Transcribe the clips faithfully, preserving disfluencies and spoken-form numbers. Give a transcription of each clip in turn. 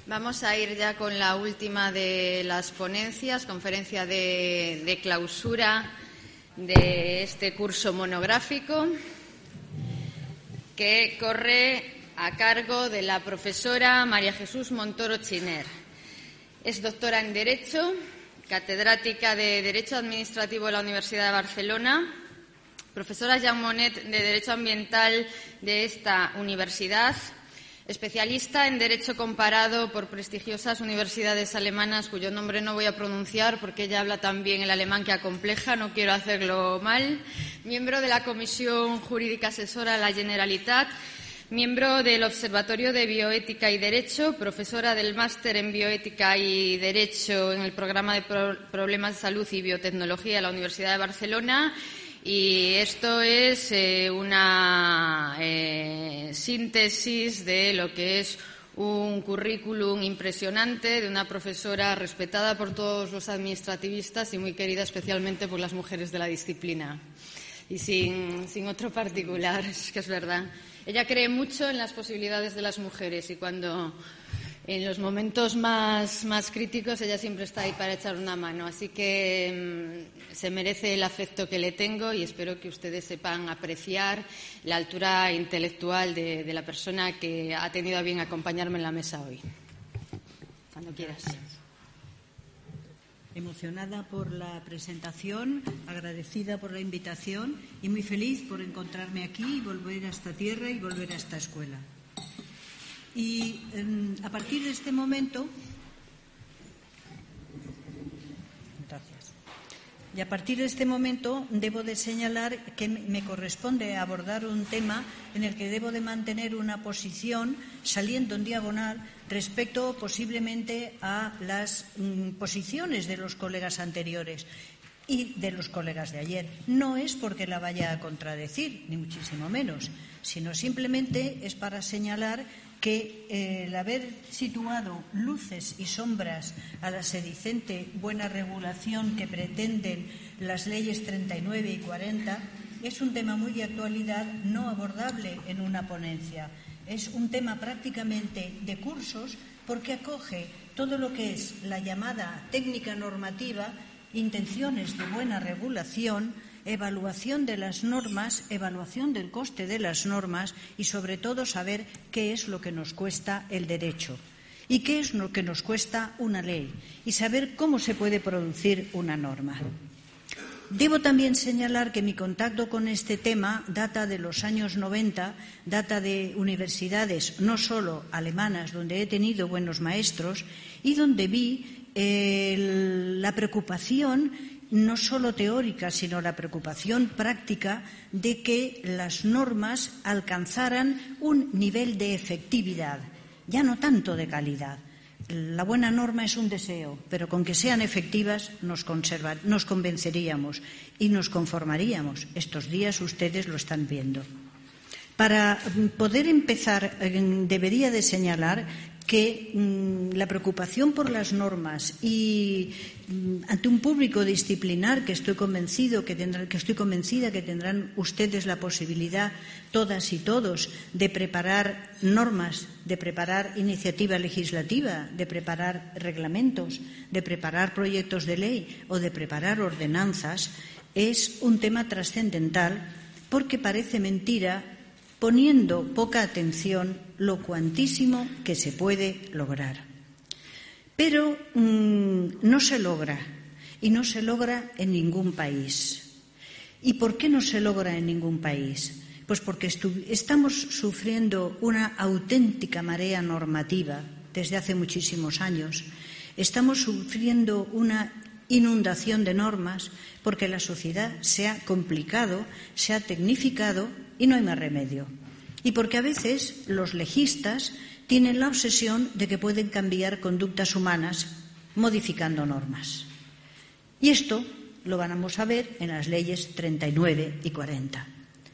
Vamos a ir ya con la última de las ponencias, conferencia de, de clausura de este curso monográfico, que corre a cargo de la profesora María Jesús Montoro Chiner. Es doctora en Derecho, catedrática de Derecho Administrativo de la Universidad de Barcelona, profesora Jean Monnet de Derecho Ambiental de esta universidad, especialista en Derecho Comparado por prestigiosas universidades alemanas, cuyo nombre no voy a pronunciar porque ella habla tan bien el alemán que acompleja, no quiero hacerlo mal, miembro de la Comisión Jurídica Asesora de la Generalitat, miembro del Observatorio de Bioética y Derecho, profesora del Máster en Bioética y Derecho en el Programa de Pro- Problemas de Salud y Biotecnología de la Universidad de Barcelona. Y esto es eh, una eh, síntesis de lo que es un currículum impresionante de una profesora respetada por todos los administrativistas y muy querida especialmente por las mujeres de la disciplina. Y sin, sin otro particular, es que es verdad. Ella cree mucho en las posibilidades de las mujeres y cuando en los momentos más, más críticos ella siempre está ahí para echar una mano. Así que mmm, se merece el afecto que le tengo y espero que ustedes sepan apreciar la altura intelectual de, de la persona que ha tenido a bien acompañarme en la mesa hoy. Cuando quieras. Emocionada por la presentación, agradecida por la invitación y muy feliz por encontrarme aquí y volver a esta tierra y volver a esta escuela. Y eh, a partir de este momento, gracias. Y a partir de este momento debo de señalar que me corresponde abordar un tema en el que debo de mantener una posición saliendo en diagonal respecto posiblemente a las mm, posiciones de los colegas anteriores y de los colegas de ayer. No es porque la vaya a contradecir, ni muchísimo menos, sino simplemente es para señalar que eh, el haber situado luces y sombras a la sedicente buena regulación que pretenden las leyes treinta y nueve y cuarenta es un tema muy de actualidad, no abordable en una ponencia. Es un tema prácticamente de cursos porque acoge todo lo que es la llamada técnica normativa, intenciones de buena regulación, evaluación de las normas, evaluación del coste de las normas y, sobre todo, saber qué es lo que nos cuesta el derecho y qué es lo que nos cuesta una ley y saber cómo se puede producir una norma. Debo también señalar que mi contacto con este tema data de los años noventa, data de universidades no solo alemanas, donde he tenido buenos maestros y donde vi eh, la preocupación no solo teórica, sino la preocupación práctica de que las normas alcanzaran un nivel de efectividad, ya no tanto de calidad. La buena norma es un deseo, pero con que sean efectivas nos, conserva, nos convenceríamos y nos conformaríamos. Estos días ustedes lo están viendo. Para poder empezar, debería de señalar que mmm, la preocupación por las normas y mmm, ante un público disciplinar que estoy convencido que tendrán, que estoy convencida que tendrán ustedes la posibilidad, todas y todos, de preparar normas, de preparar iniciativa legislativa, de preparar reglamentos, de preparar proyectos de ley o de preparar ordenanzas, es un tema trascendental porque parece mentira, poniendo poca atención lo cuantísimo que se puede lograr. Pero mmm, no se logra, y no se logra en ningún país. ¿Y por qué no se logra en ningún país? Pues porque estamos sufriendo una auténtica marea normativa desde hace muchísimos años. Estamos sufriendo una inundación de normas porque la sociedad se ha complicado, se ha tecnificado y no hay más remedio. Y porque a veces los legistas tienen la obsesión de que pueden cambiar conductas humanas modificando normas. Y esto lo vamos a ver en las leyes treinta y nueve y cuarenta.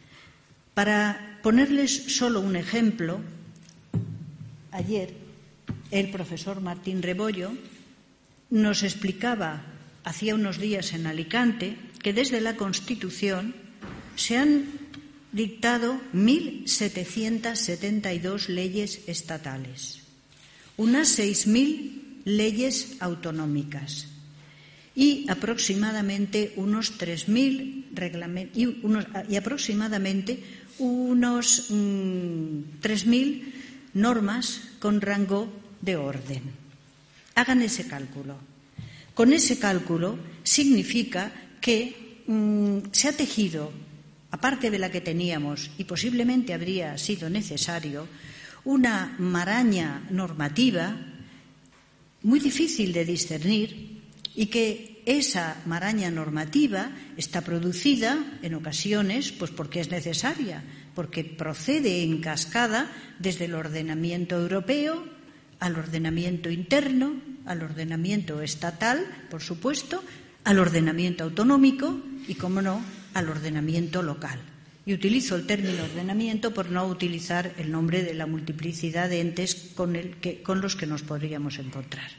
Para ponerles solo un ejemplo, ayer el profesor Martín Rebollo nos explicaba, hacía unos días en Alicante, que desde la Constitución se han dictado mil setecientas setenta y dos leyes estatales. unas seis mil leyes autonómicas y aproximadamente unos tres mil reglamentos y, unos, y aproximadamente unos mmm, tres mil normas con rango de orden. Hagan ese cálculo. Con ese cálculo significa que mmm, se ha tejido, aparte de la que teníamos, y posiblemente habría sido necesario, una maraña normativa muy difícil de discernir y que esa maraña normativa está producida en ocasiones pues porque es necesaria, porque procede en cascada desde el ordenamiento europeo al ordenamiento interno, al ordenamiento estatal, por supuesto, al ordenamiento autonómico y, como no, al ordenamiento local. Y utilizo el término ordenamiento por no utilizar el nombre de la multiplicidad de entes con, el que, con los que nos podríamos encontrar.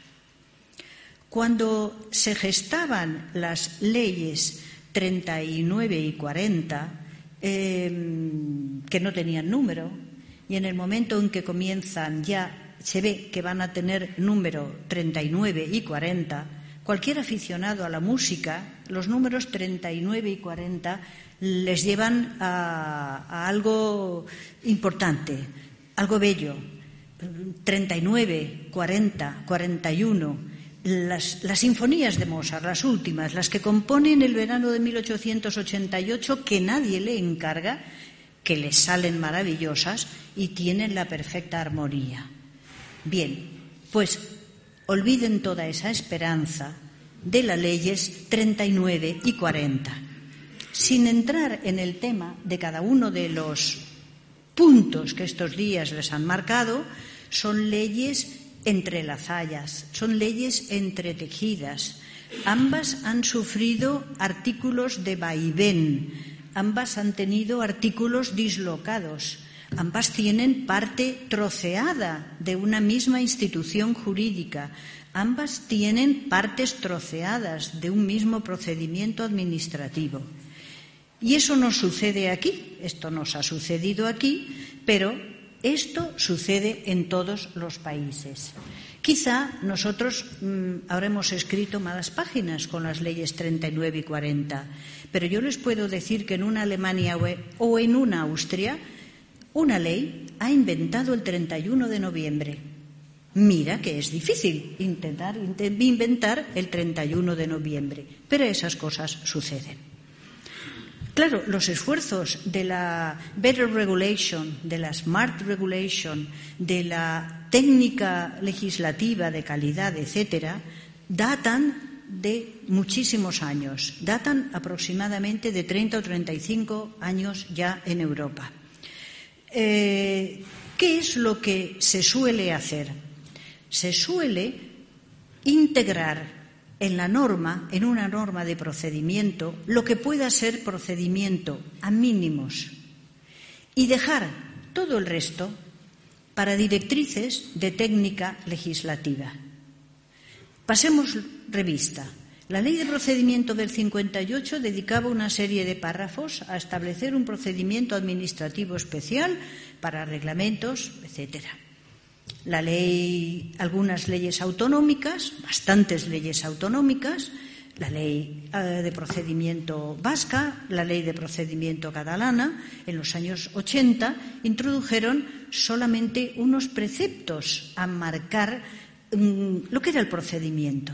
Cuando se gestaban las leyes treinta y nueve y cuarenta, eh, que no tenían número, y en el momento en que comienzan ya se ve que van a tener número treinta y nueve y cuarenta, cualquier aficionado a la música, los números treinta y nueve y cuarenta les llevan a, a algo importante, algo bello. treinta y nueve, cuarenta, cuarenta y uno, las, las sinfonías de Mozart, las últimas, las que componen el verano de mil ochocientos ochenta y ocho, que nadie le encarga, que les salen maravillosas y tienen la perfecta armonía. Bien, pues olviden toda esa esperanza de las leyes treinta y nueve y cuarenta. Sin entrar en el tema de cada uno de los puntos que estos días les han marcado, son leyes entrelazadas, son leyes entretejidas. Ambas han sufrido artículos de vaivén, ambas han tenido artículos dislocados, ambas tienen parte troceada de una misma institución jurídica, ambas tienen partes troceadas de un mismo procedimiento administrativo. Y eso no sucede aquí, esto nos ha sucedido aquí, pero esto sucede en todos los países. Quizá nosotros mmm, habremos escrito malas páginas con las leyes treinta y nueve y cuarenta, pero yo les puedo decir que en una Alemania o en una Austria, una ley ha inventado el treinta y uno de noviembre. Mira que es difícil intentar inventar el treinta y uno de noviembre, pero esas cosas suceden. Claro, los esfuerzos de la Better Regulation, de la Smart Regulation, de la técnica legislativa de calidad, etcétera, datan de muchísimos años, datan aproximadamente de treinta o treinta y cinco años ya en Europa. Eh, ¿Qué es lo que se suele hacer? Se suele integrar en la norma, en una norma de procedimiento, lo que pueda ser procedimiento a mínimos y dejar todo el resto para directrices de técnica legislativa. Pasemos revista. La Ley de Procedimiento del cincuenta y ocho dedicaba una serie de párrafos a establecer un procedimiento administrativo especial para reglamentos, etcétera. La ley, algunas leyes autonómicas, bastantes leyes autonómicas, la ley de procedimiento vasca, la ley de procedimiento catalana, en los años ochenta, introdujeron solamente unos preceptos a marcar mmm, lo que era el procedimiento.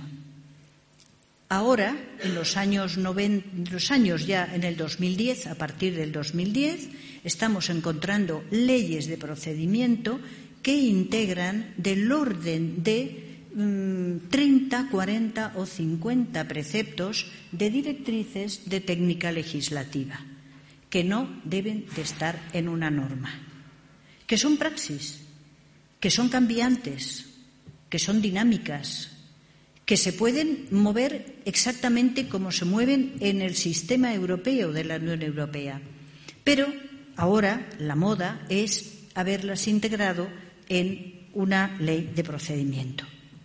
Ahora, en los años noventa, los años ya en el dos mil diez, a partir del dos mil diez, estamos encontrando leyes de procedimiento que integran del orden de mmm, treinta, cuarenta o cincuenta preceptos de directrices de técnica legislativa, que no deben de estar en una norma, que son praxis, que son cambiantes, que son dinámicas, que se pueden mover exactamente como se mueven en el sistema europeo de la Unión Europea. Pero ahora la moda es haberlas integrado en una ley de procedimiento.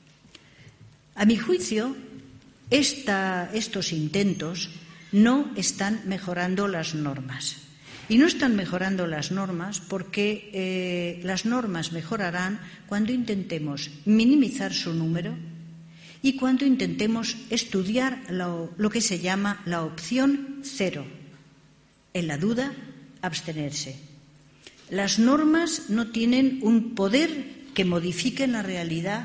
A mi juicio, esta, estos intentos no están mejorando las normas Y no están mejorando las normas porque eh, las normas mejorarán cuando intentemos minimizar su número y cuando intentemos estudiar lo, lo que se llama la opción cero. En la duda, abstenerse. Las normas no tienen un poder que modifique la realidad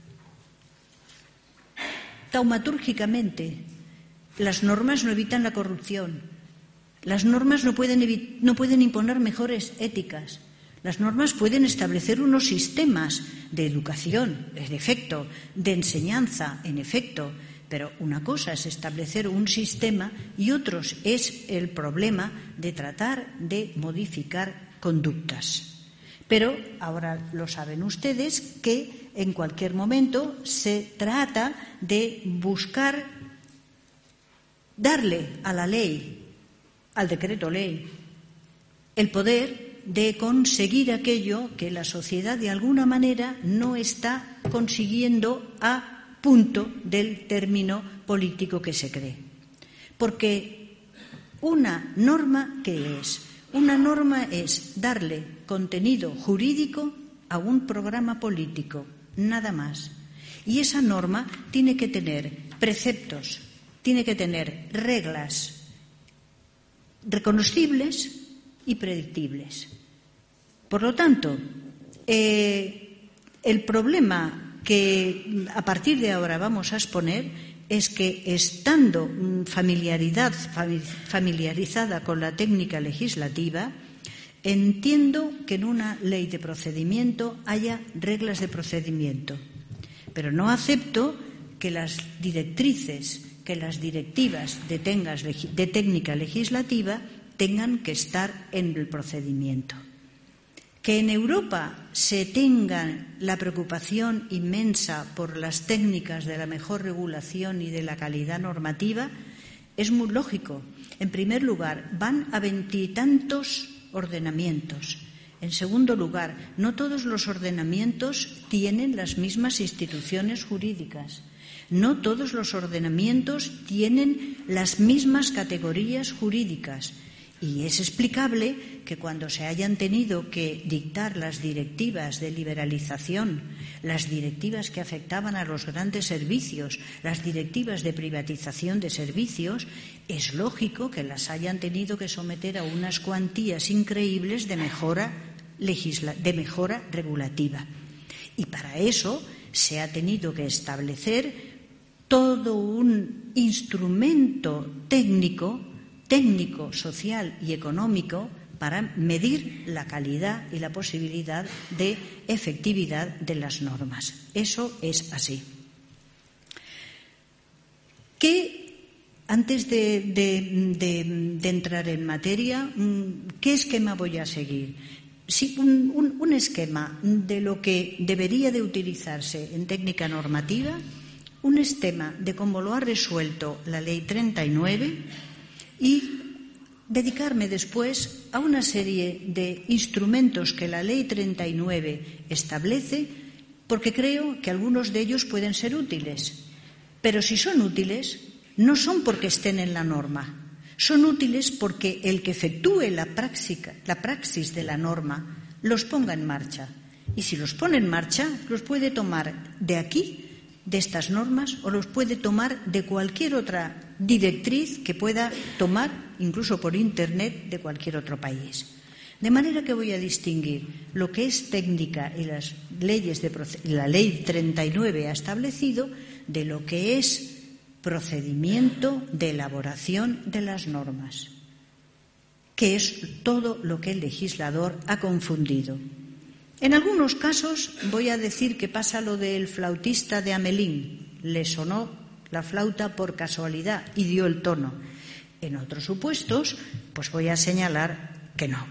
taumatúrgicamente. Las normas no evitan la corrupción. Las normas no pueden, no pueden imponer mejores éticas. Las normas pueden establecer unos sistemas de educación, en efecto, de enseñanza, en efecto, pero una cosa es establecer un sistema y otro es el problema de tratar de modificar conductas. Pero ahora lo saben ustedes que en cualquier momento se trata de buscar darle a la ley, al decreto ley, el poder de conseguir aquello que la sociedad de alguna manera no está consiguiendo a punto del término político que se cree. Porque una norma, ¿qué es? Una norma es darle contenido jurídico a un programa político, nada más. Y esa norma tiene que tener preceptos, tiene que tener reglas reconocibles y predictibles. Por lo tanto, eh, el problema que a partir de ahora vamos a exponer es que, estando familiaridad, familiarizada con la técnica legislativa, entiendo que en una ley de procedimiento haya reglas de procedimiento, pero no acepto que las directrices, que las directivas de, tengas, de técnica legislativa tengan que estar en el procedimiento. Que en Europa se tenga la preocupación inmensa por las técnicas de la mejor regulación y de la calidad normativa es muy lógico. En primer lugar, van a veintitantos ordenamientos. En segundo lugar, no todos los ordenamientos tienen las mismas instituciones jurídicas. No todos los ordenamientos tienen las mismas categorías jurídicas. Y es explicable que cuando se hayan tenido que dictar las directivas de liberalización, las directivas que afectaban a los grandes servicios, las directivas de privatización de servicios, es lógico que las hayan tenido que someter a unas cuantías increíbles de mejora, legisla- de mejora regulativa. Y para eso se ha tenido que establecer todo un instrumento técnico técnico, social y económico para medir la calidad y la posibilidad de efectividad de las normas. Eso es así. ¿Qué, antes de, de, de, de entrar en materia, qué esquema voy a seguir? Sí, un, un, un esquema de lo que debería de utilizarse en técnica normativa, un esquema de cómo lo ha resuelto la Ley treinta y nueve, y dedicarme después a una serie de instrumentos que la Ley treinta y nueve establece, porque creo que algunos de ellos pueden ser útiles. Pero si son útiles, no son porque estén en la norma, son útiles porque el que efectúe la práctica, la praxis de la norma los ponga en marcha. Y si los pone en marcha, los puede tomar de aquí, de estas normas, o los puede tomar de cualquier otra directriz que pueda tomar, incluso por Internet, de cualquier otro país. De manera que voy a distinguir lo que es técnica y las leyes de la Ley treinta y nueve ha establecido de lo que es procedimiento de elaboración de las normas, que es todo lo que el legislador ha confundido. En algunos casos voy a decir que pasa lo del flautista de Hamelín. Le sonó la flauta por casualidad y dio el tono. En otros supuestos, pues voy a señalar que no.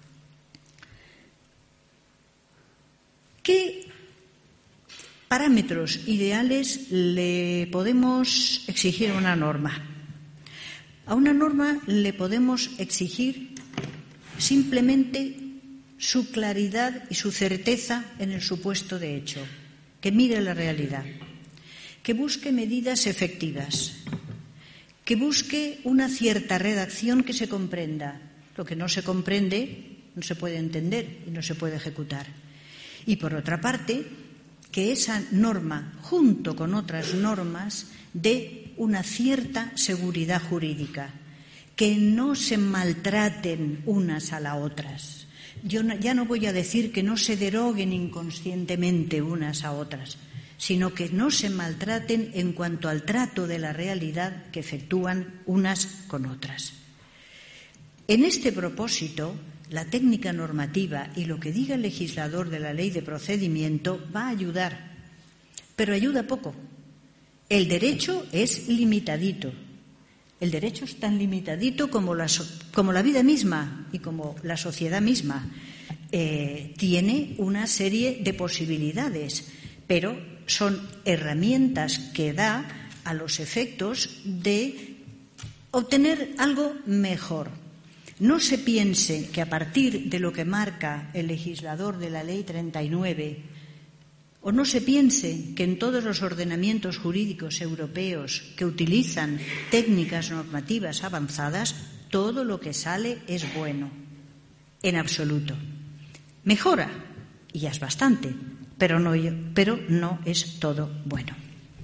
¿Qué parámetros ideales le podemos exigir a una norma? A una norma le podemos exigir simplemente su claridad y su certeza en el supuesto de hecho, que mire la realidad, que busque medidas efectivas, que busque una cierta redacción que se comprenda Lo que no se comprende no se puede entender y no se puede ejecutar. Y por otra parte, que esa norma, junto con otras normas, dé una cierta seguridad jurídica, que no se maltraten unas a las otras. Yo no, ya no voy a decir que no se deroguen inconscientemente unas a otras, sino que no se maltraten en cuanto al trato de la realidad que efectúan unas con otras. En este propósito, la técnica normativa y lo que diga el legislador de la ley de procedimiento va a ayudar, pero ayuda poco. El derecho es limitadito. El derecho es tan limitadito como la, como la vida misma y como la sociedad misma. Eh, tiene una serie de posibilidades, pero son herramientas que da a los efectos de obtener algo mejor. No se piense que a partir de lo que marca el legislador de la Ley treinta y nueve, o no se piense que en todos los ordenamientos jurídicos europeos que utilizan técnicas normativas avanzadas, todo lo que sale es bueno. En absoluto. Mejora, y ya es bastante, pero no, pero no es todo bueno.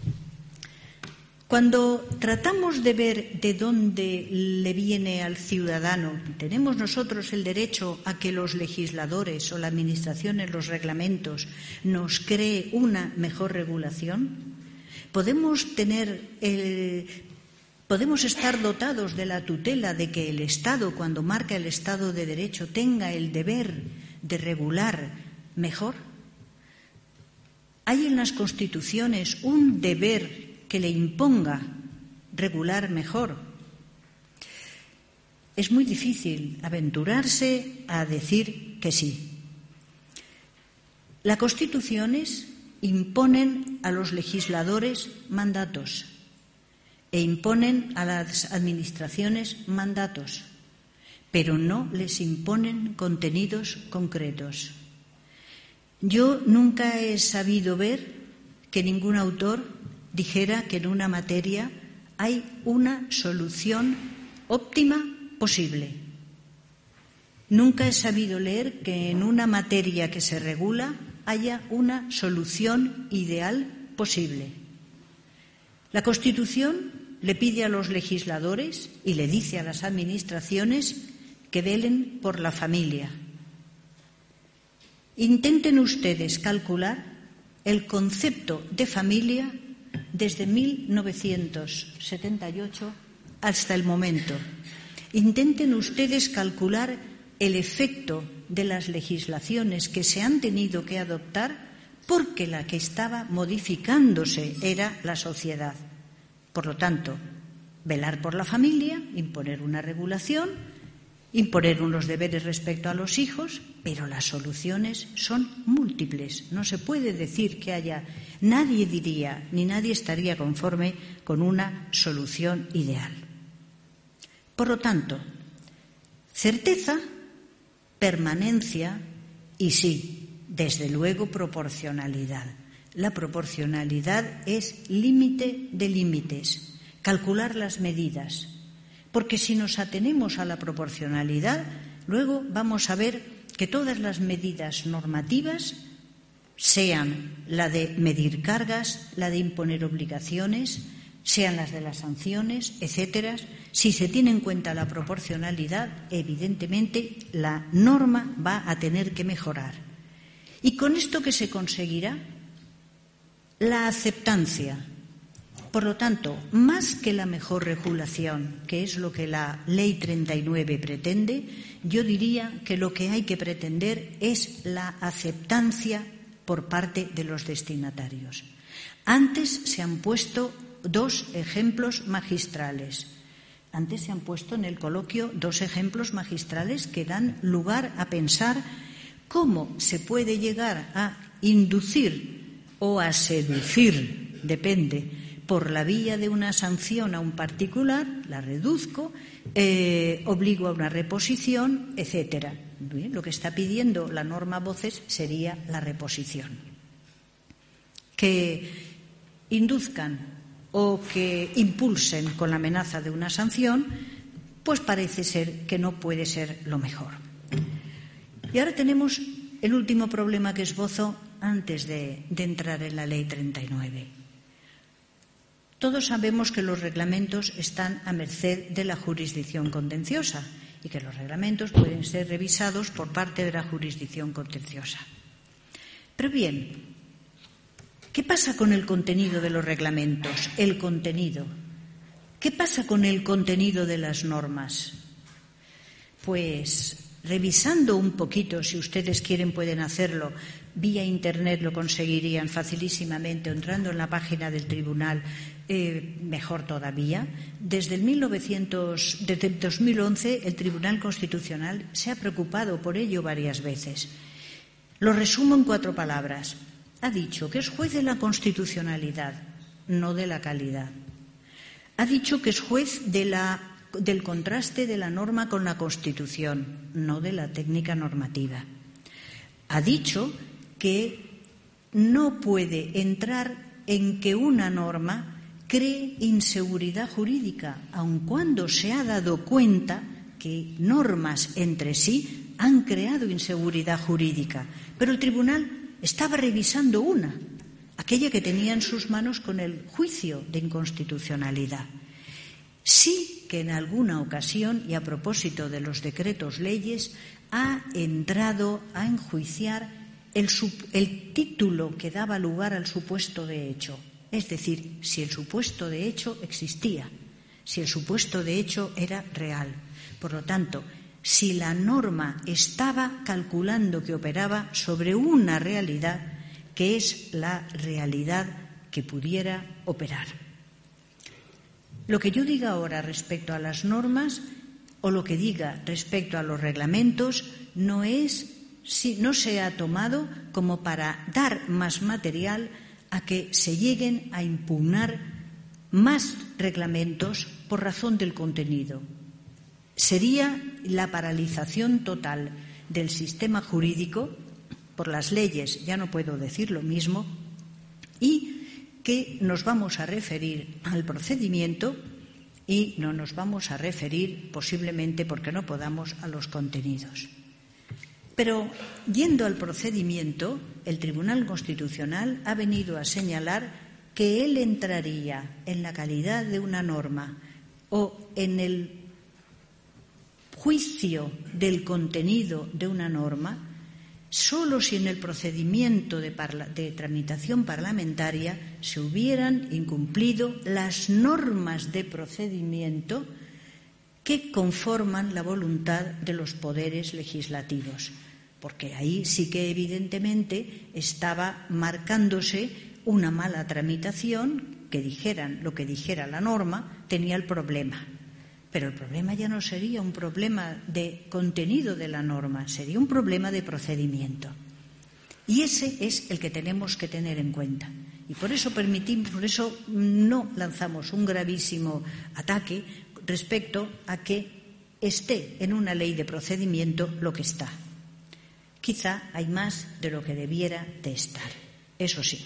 Cuando tratamos de ver de dónde le viene al ciudadano, ¿tenemos nosotros el derecho a que los legisladores o la Administración en los reglamentos nos cree una mejor regulación? ¿Podemos tener el, podemos estar dotados de la tutela de que el Estado, cuando marca el Estado de Derecho, tenga el deber de regular mejor? ¿Hay en las constituciones un deber que le imponga regular mejor? Es muy difícil aventurarse a decir que sí. Las constituciones imponen a los legisladores mandatos e imponen a las administraciones mandatos, pero no les imponen contenidos concretos. Yo nunca he sabido ver que ningún autor dijera que en una materia hay una solución óptima posible. Nunca he sabido leer que en una materia que se regula haya una solución ideal posible. La Constitución le pide a los legisladores y le dice a las administraciones que velen por la familia. Intenten ustedes calcular el concepto de familia desde mil novecientos setenta y ocho hasta el momento. Intenten ustedes calcular el efecto de las legislaciones que se han tenido que adoptar porque la que estaba modificándose era la sociedad. Por lo tanto, velar por la familia, imponer una regulación, imponer unos deberes respecto a los hijos, pero las soluciones son múltiples. No se puede decir que haya, nadie diría ni nadie estaría conforme con una solución ideal. Por lo tanto, certeza, permanencia y sí, desde luego proporcionalidad. La proporcionalidad es límite de límites, calcular las medidas. Porque si nos atenemos a la proporcionalidad, luego vamos a ver que todas las medidas normativas, sean la de medir cargas, la de imponer obligaciones, sean las de las sanciones, etcétera, si se tiene en cuenta la proporcionalidad, evidentemente la norma va a tener que mejorar. ¿Y con esto qué se conseguirá? La aceptancia. Por lo tanto, más que la mejor regulación, que es lo que la Ley treinta y nueve pretende, yo diría que lo que hay que pretender es la aceptancia por parte de los destinatarios. Antes se han puesto dos ejemplos magistrales. Antes se han puesto en el coloquio dos ejemplos magistrales que dan lugar a pensar cómo se puede llegar a inducir o a seducir, depende, por la vía de una sanción a un particular, la reduzco, eh, obligo a una reposición, etcétera. Bien, lo que está pidiendo la norma voces sería la reposición. Que induzcan o que impulsen con la amenaza de una sanción pues parece ser que no puede ser lo mejor. Y ahora tenemos el último problema que esbozo antes de, de entrar en la Ley treinta y nueve. Todos sabemos que los reglamentos están a merced de la jurisdicción contenciosa y que los reglamentos pueden ser revisados por parte de la jurisdicción contenciosa. Pero bien, ¿qué pasa con el contenido de los reglamentos? El contenido. ¿Qué pasa con el contenido de las normas? Pues revisando un poquito, si ustedes quieren pueden hacerlo, vía Internet lo conseguirían facilísimamente, entrando en la página del Tribunal, eh, mejor todavía. Desde el mil novecientos, desde el dos mil once el Tribunal Constitucional se ha preocupado por ello varias veces. Lo resumo en cuatro palabras. Ha dicho que es juez de la constitucionalidad, no de la calidad. Ha dicho que es juez de la, del contraste de la norma con la Constitución, no de la técnica normativa. Ha dicho que no puede entrar en que una norma cree inseguridad jurídica, aun cuando se ha dado cuenta que normas entre sí han creado inseguridad jurídica. Pero el tribunal estaba revisando una, aquella que tenía en sus manos con el juicio de inconstitucionalidad. Sí que en alguna ocasión, y a propósito de los decretos leyes, ha entrado a enjuiciar el, el título que daba lugar al supuesto de hecho. Es decir, si el supuesto de hecho existía, si el supuesto de hecho era real. Por lo tanto, si la norma estaba calculando que operaba sobre una realidad que es la realidad que pudiera operar. Lo que yo diga ahora respecto a las normas o lo que diga respecto a los reglamentos no es, no se ha tomado como para dar más material a que se lleguen a impugnar más reglamentos por razón del contenido. Sería la paralización total del sistema jurídico por las leyes, ya no puedo decir lo mismo, y que nos vamos a referir al procedimiento y no nos vamos a referir, posiblemente porque no podamos, a los contenidos. Pero, yendo al procedimiento, el Tribunal Constitucional ha venido a señalar que él entraría en la calidad de una norma o en el juicio del contenido de una norma solo si en el procedimiento de, parla, de tramitación parlamentaria se hubieran incumplido las normas de procedimiento que conforman la voluntad de los poderes legislativos, porque ahí sí que evidentemente estaba marcándose una mala tramitación, que dijeran lo que dijera la norma, tenía el problema. Pero el problema ya no sería un problema de contenido de la norma, sería un problema de procedimiento. Y ese es el que tenemos que tener en cuenta. Y por eso permitimos, por eso no lanzamos un gravísimo ataque respecto a que esté en una ley de procedimiento lo que está. Quizá hay más de lo que debiera de estar. Eso sí.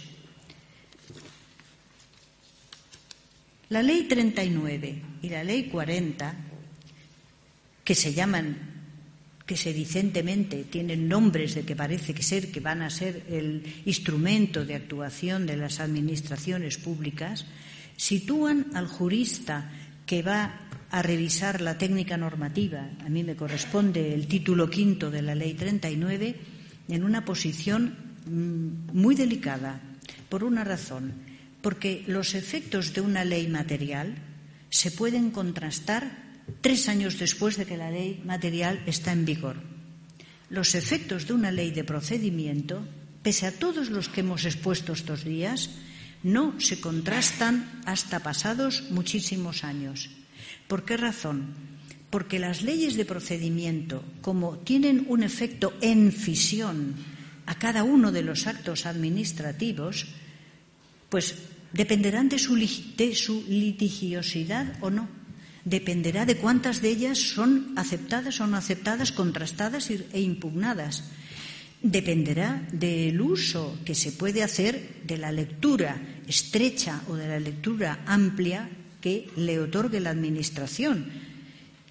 La Ley treinta y nueve y la Ley cuarenta, que se llaman, que se decentemente tienen nombres de que parece que ser que van a ser el instrumento de actuación de las administraciones públicas, sitúan al jurista que va a revisar la técnica normativa, a mí me corresponde el título quinto de la Ley treinta y nueve, en una posición muy delicada, por una razón. Porque los efectos de una ley material se pueden contrastar tres años después de que la ley material está en vigor. Los efectos de una ley de procedimiento, pese a todos los que hemos expuesto estos días, no se contrastan hasta pasados muchísimos años. ¿Por qué razón? Porque las leyes de procedimiento, como tienen un efecto en fisión a cada uno de los actos administrativos, pues dependerán de su, de su litigiosidad o no. Dependerá de cuántas de ellas son aceptadas o no aceptadas, contrastadas e impugnadas. Dependerá del uso que se puede hacer de la lectura estrecha o de la lectura amplia que le otorgue la Administración.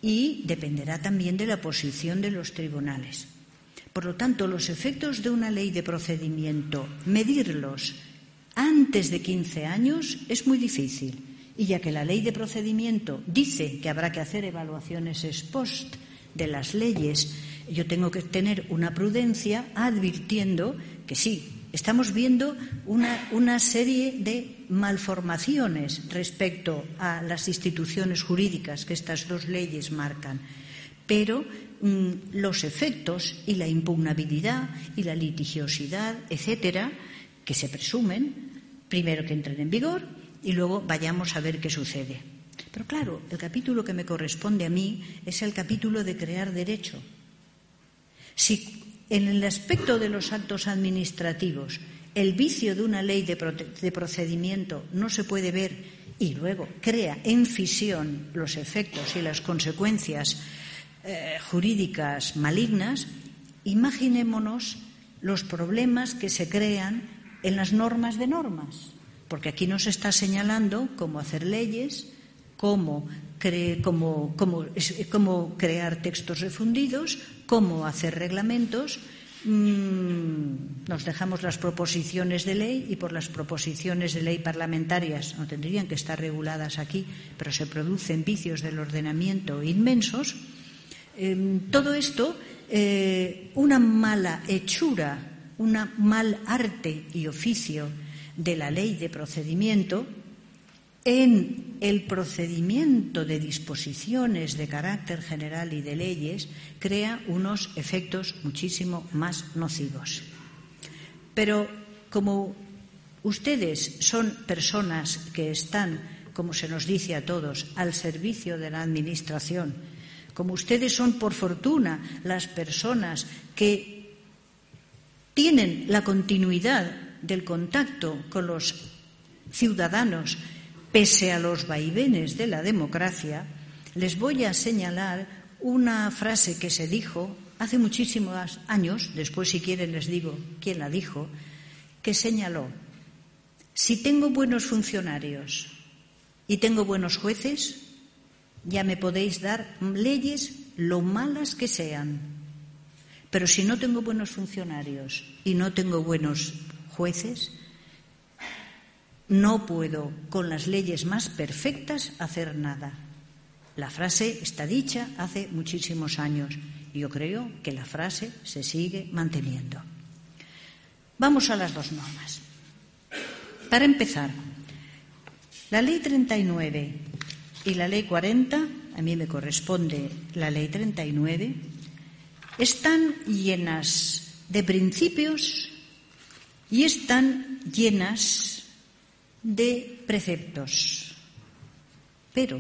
y dependerá también de la posición de los tribunales. Por lo tanto, los efectos de una ley de procedimiento, medirlos antes de quince años es muy difícil. Y ya que la ley de procedimiento dice que habrá que hacer evaluaciones ex post de las leyes, yo tengo que tener una prudencia advirtiendo que sí, estamos viendo una, una serie de malformaciones respecto a las instituciones jurídicas que estas dos leyes marcan, pero mmm, los efectos y la impugnabilidad y la litigiosidad, etcétera, que se presumen, primero que entren en vigor y luego vayamos a ver qué sucede. Pero claro, el capítulo que me corresponde a mí es el capítulo de crear derecho. Si en el aspecto de los actos administrativos el vicio de una ley de, de procedimiento no se puede ver y luego crea en fisión los efectos y las consecuencias eh, jurídicas malignas, imaginémonos los problemas que se crean en las normas de normas, porque aquí nos está señalando cómo hacer leyes, cómo, cre- cómo, cómo, cómo crear textos refundidos, cómo hacer reglamentos. Mmm, nos dejamos las proposiciones de ley y por las proposiciones de ley parlamentarias no tendrían que estar reguladas aquí, pero se producen vicios del ordenamiento inmensos. Eh, todo esto, eh, una mala hechura, una mal arte y oficio de la ley de procedimiento en el procedimiento de disposiciones de carácter general y de leyes crea unos efectos muchísimo más nocivos. Pero como ustedes son personas que están, como se nos dice a todos, al servicio de la Administración, como ustedes son, por fortuna, las personas que tienen la continuidad del contacto con los ciudadanos pese a los vaivenes de la democracia, les voy a señalar una frase que se dijo hace muchísimos años, después si quieren les digo quién la dijo, que señaló: si tengo buenos funcionarios y tengo buenos jueces, ya me podéis dar leyes lo malas que sean. Pero si no tengo buenos funcionarios y no tengo buenos jueces, no puedo, con las leyes más perfectas, hacer nada. La frase está dicha hace muchísimos años y yo creo que la frase se sigue manteniendo. Vamos a las dos normas. Para empezar, la Ley treinta y nueve y la Ley cuarenta, a mí me corresponde la Ley treinta y nueve, están llenas de principios y están llenas de preceptos. Pero,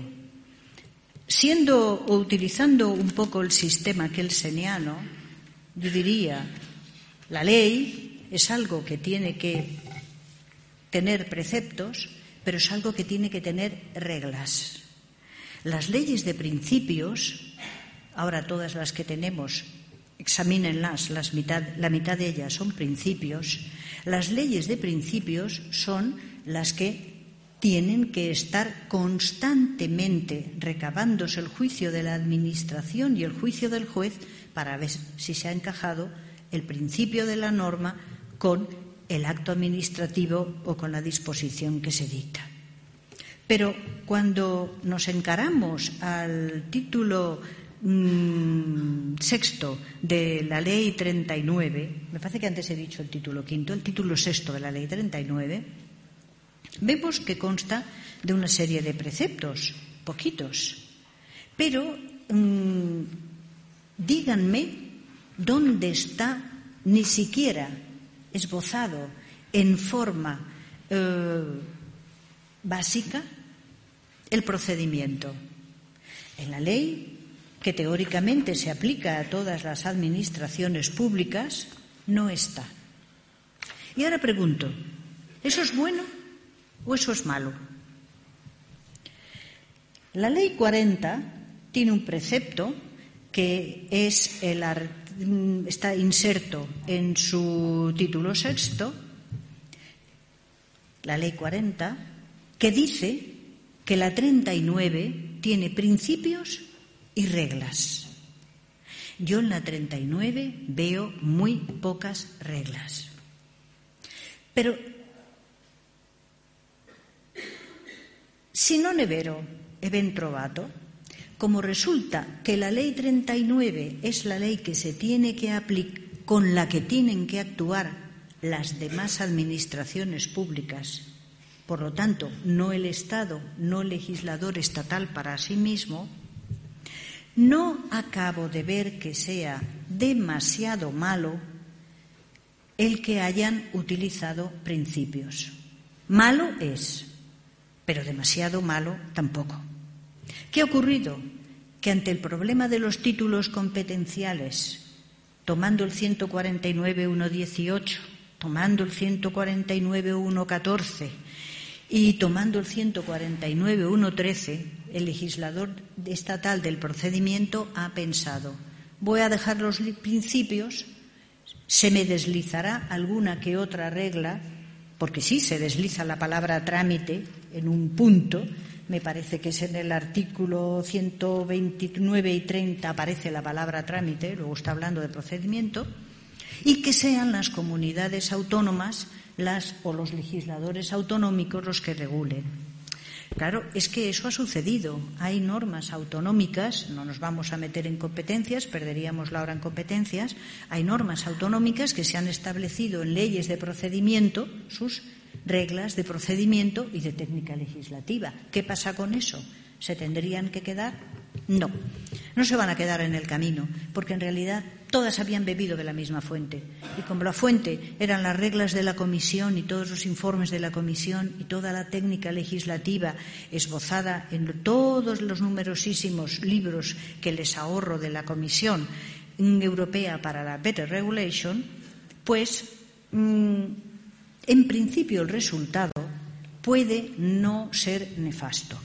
siendo o utilizando un poco el sistema kelseniano, yo diría, la ley es algo que tiene que tener preceptos, pero es algo que tiene que tener reglas. Las leyes de principios, ahora todas las que tenemos, examínenlas, las mitad, la mitad de ellas son principios. Las leyes de principios son las que tienen que estar constantemente recabándose el juicio de la Administración y el juicio del juez para ver si se ha encajado el principio de la norma con el acto administrativo o con la disposición que se dicta. Pero cuando nos encaramos al título mmm, sexto de la Ley treinta y nueve, me parece que antes he dicho el título quinto, el título sexto de la Ley treinta y nueve, vemos que consta de una serie de preceptos, poquitos, pero mmm, díganme dónde está ni siquiera esbozado en forma eh, básica el procedimiento. En la ley, que teóricamente se aplica a todas las administraciones públicas, no está. Y ahora pregunto, ¿eso es bueno o eso es malo? La Ley cuarenta tiene un precepto que es el, está inserto en su título sexto, la Ley cuarenta, que dice que la treinta y nueve tiene principios y reglas. Yo en la treinta y nueve veo muy pocas reglas. Pero si non è vero e ben trovato, como resulta que la ley treinta y nueve es la ley que se tiene que aplicar, con la que tienen que actuar las demás administraciones públicas, por lo tanto, no el Estado, no el legislador estatal para sí mismo, no acabo de ver que sea demasiado malo el que hayan utilizado principios. Malo es, pero demasiado malo tampoco. ¿Qué ha ocurrido? Que ante el problema de los títulos competenciales, tomando el ciento cuarenta y nueve punto uno punto dieciocho, tomando el ciento cuarenta y nueve punto uno punto catorce y tomando el ciento cuarenta y nueve punto uno punto trece, el legislador estatal del procedimiento ha pensado: voy a dejar los principios, se me deslizará alguna que otra regla, porque sí se desliza la palabra trámite en un punto. Me parece que es en el artículo ciento veintinueve y treinta aparece la palabra trámite, luego está hablando de procedimiento, y que sean las comunidades autónomas las o los legisladores autonómicos los que regulen. Claro, es que eso ha sucedido. Hay normas autonómicas, no nos vamos a meter en competencias, perderíamos la hora en competencias. Hay normas autonómicas que se han establecido en leyes de procedimiento, sus reglas de procedimiento y de técnica legislativa. ¿Qué pasa con eso? ¿Se tendrían que quedar? No, no se van a quedar en el camino, porque en realidad todas habían bebido de la misma fuente. Y como la fuente eran las reglas de la Comisión y todos los informes de la Comisión y toda la técnica legislativa esbozada en todos los numerosísimos libros que les ahorro de la Comisión Europea para la Better Regulation, pues mmm, en principio el resultado puede no ser nefasto.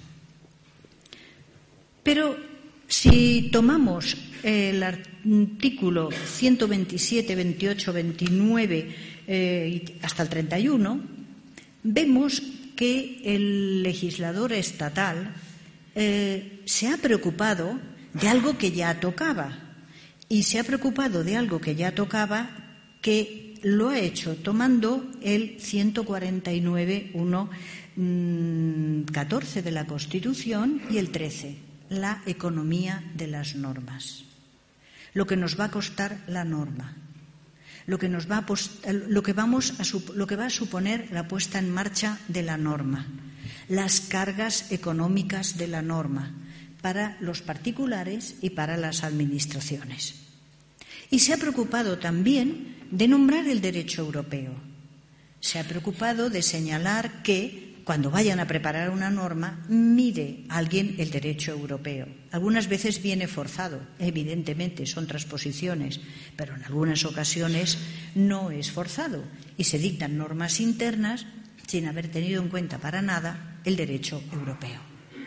Pero si tomamos el artículo ciento veintisiete, veintiocho, veintinueve eh, hasta el treinta y uno, vemos que el legislador estatal eh, se ha preocupado de algo que ya tocaba, y se ha preocupado de algo que ya tocaba, que lo ha hecho tomando el ciento cuarenta y nueve punto uno punto catorce de la Constitución y el trece, la economía de las normas. Lo que nos va a costar la norma, lo que nos va a lo que vamos a lo que va a suponer la puesta en marcha de la norma, las cargas económicas de la norma para los particulares y para las administraciones. Y se ha preocupado también de nombrar el derecho europeo. Se ha preocupado de señalar que cuando vayan a preparar una norma, mire alguien el derecho europeo. Algunas veces viene forzado, evidentemente, son transposiciones, pero en algunas ocasiones no es forzado y se dictan normas internas sin haber tenido en cuenta para nada el derecho europeo.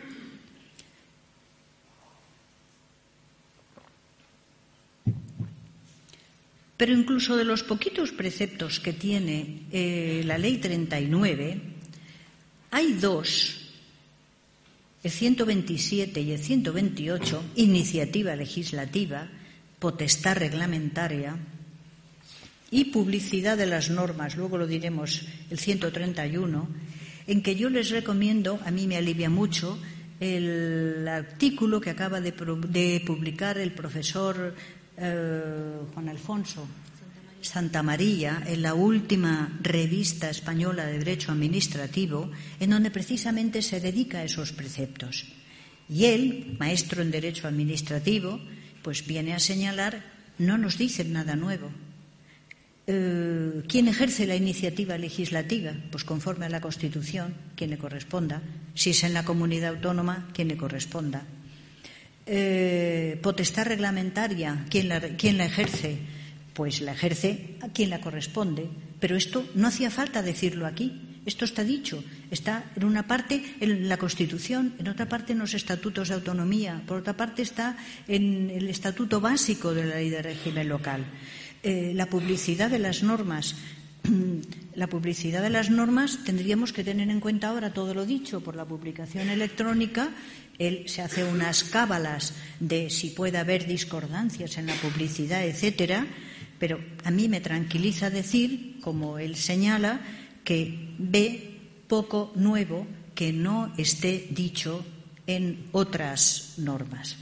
Pero incluso de los poquitos preceptos que tiene eh, la Ley treinta y nueve, hay dos, el ciento veintisiete y el ciento veintiocho, iniciativa legislativa, potestad reglamentaria y publicidad de las normas, luego lo diremos, el ciento treinta y uno, en que yo les recomiendo, a mí me alivia mucho, el artículo que acaba de, de publicar el profesor eh, Juan Alfonso Santamaría en la última revista española de Derecho Administrativo, en donde precisamente se dedica a esos preceptos. Y él, maestro en Derecho Administrativo, pues viene a señalar, no nos dicen nada nuevo. Eh, ¿Quién ejerce la iniciativa legislativa? Pues conforme a la Constitución, quien le corresponda. Si es en la comunidad autónoma, quien le corresponda. Eh, potestad reglamentaria, ¿quién la, quién la ejerce? Pues la ejerce a quien la corresponde. Pero esto no hacía falta decirlo aquí. Esto está dicho. Está en una parte en la Constitución, en otra parte en los estatutos de autonomía, por otra parte está en el estatuto básico de la Ley de Régimen Local. Eh, la publicidad de las normas. la publicidad de las normas tendríamos que tener en cuenta ahora todo lo dicho por la publicación electrónica. Él se hace unas cábalas de si puede haber discordancias en la publicidad, etcétera, pero a mí me tranquiliza decir, como él señala, que ve poco nuevo que no esté dicho en otras normas.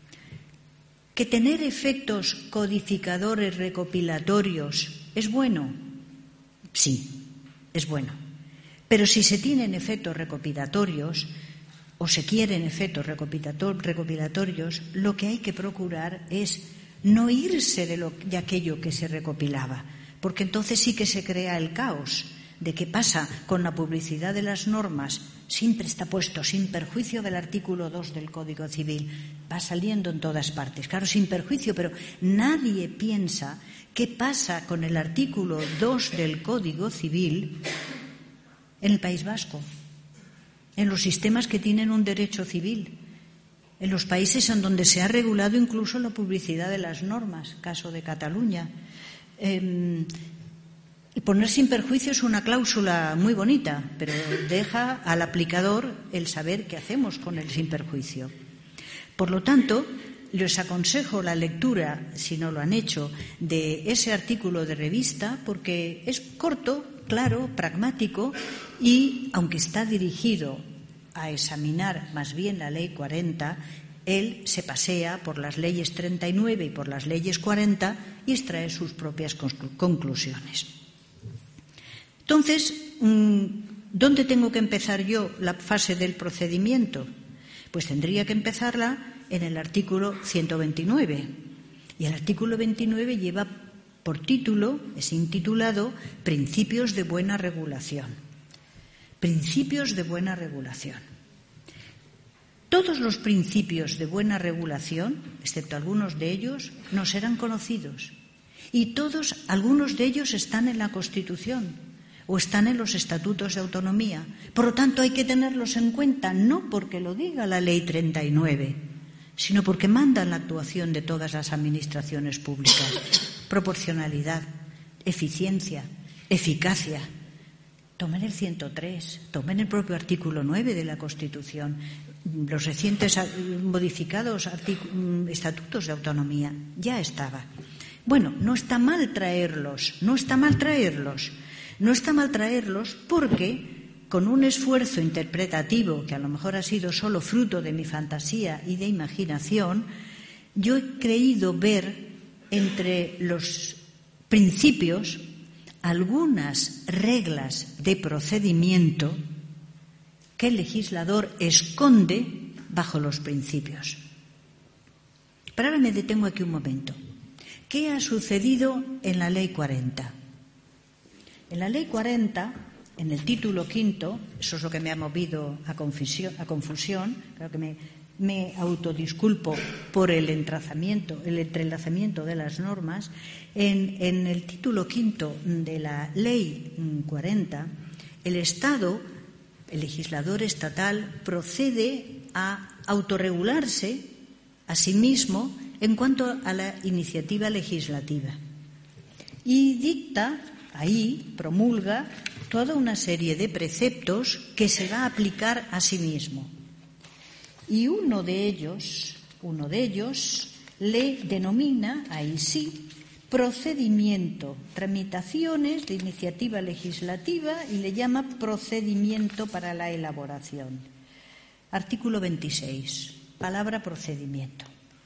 ¿Que tener efectos codificadores recopilatorios es bueno? Sí, es bueno. Pero si se tienen efectos recopilatorios o se quieren efectos recopilatorios, lo que hay que procurar es no irse de, lo, de aquello que se recopilaba, porque entonces sí que se crea el caos de qué pasa con la publicidad de las normas. Siempre está puesto, sin perjuicio del artículo dos del Código Civil. Va saliendo en todas partes. Claro, sin perjuicio, pero nadie piensa qué pasa con el artículo dos del Código Civil en el País Vasco, en los sistemas que tienen un derecho civil, en los países en donde se ha regulado incluso la publicidad de las normas, caso de Cataluña. Eh, Y poner sin perjuicio es una cláusula muy bonita, pero deja al aplicador el saber qué hacemos con el sin perjuicio. Por lo tanto, les aconsejo la lectura, si no lo han hecho, de ese artículo de revista, porque es corto, claro, pragmático y, aunque está dirigido a examinar más bien la Ley cuarenta, él se pasea por las leyes treinta y nueve y por las leyes cuarenta y extrae sus propias conclusiones. Entonces, ¿dónde tengo que empezar yo la fase del procedimiento? Pues tendría que empezarla en el artículo ciento veintinueve. Y el artículo veintinueve lleva por título, es intitulado Principios de buena regulación. Principios de buena regulación. Todos los principios de buena regulación, excepto algunos de ellos, no serán conocidos. Y todos, algunos de ellos están en la Constitución o están en los estatutos de autonomía. Por lo tanto, hay que tenerlos en cuenta, no porque lo diga la Ley treinta y nueve, sino porque mandan la actuación de todas las administraciones públicas. Proporcionalidad, eficiencia, eficacia. Tomen el ciento tres, tomen el propio artículo nueve de la Constitución, los recientes modificados estatutos de autonomía. Ya estaba. Bueno, no está mal traerlos, no está mal traerlos. No está mal traerlos porque, con un esfuerzo interpretativo que a lo mejor ha sido solo fruto de mi fantasía y de imaginación, yo he creído ver entre los principios algunas reglas de procedimiento que el legislador esconde bajo los principios. Pero ahora me detengo aquí un momento. ¿Qué ha sucedido en la Ley cuarenta? En la Ley cuarenta, en el título quinto, eso es lo que me ha movido a confusión, a confusión creo que me, me autodisculpo por el entrazamiento, el entrelazamiento de las normas, en, en el título quinto de la Ley cuarenta, el Estado, el legislador estatal, procede a autorregularse a sí mismo en cuanto a la iniciativa legislativa y dicta, ahí promulga toda una serie de preceptos que se va a aplicar a sí mismo. Y uno de ellos, uno de ellos le denomina, ahí sí, procedimiento, tramitaciones de iniciativa legislativa y le llama procedimiento para la elaboración. Artículo veintiséis, palabra procedimiento.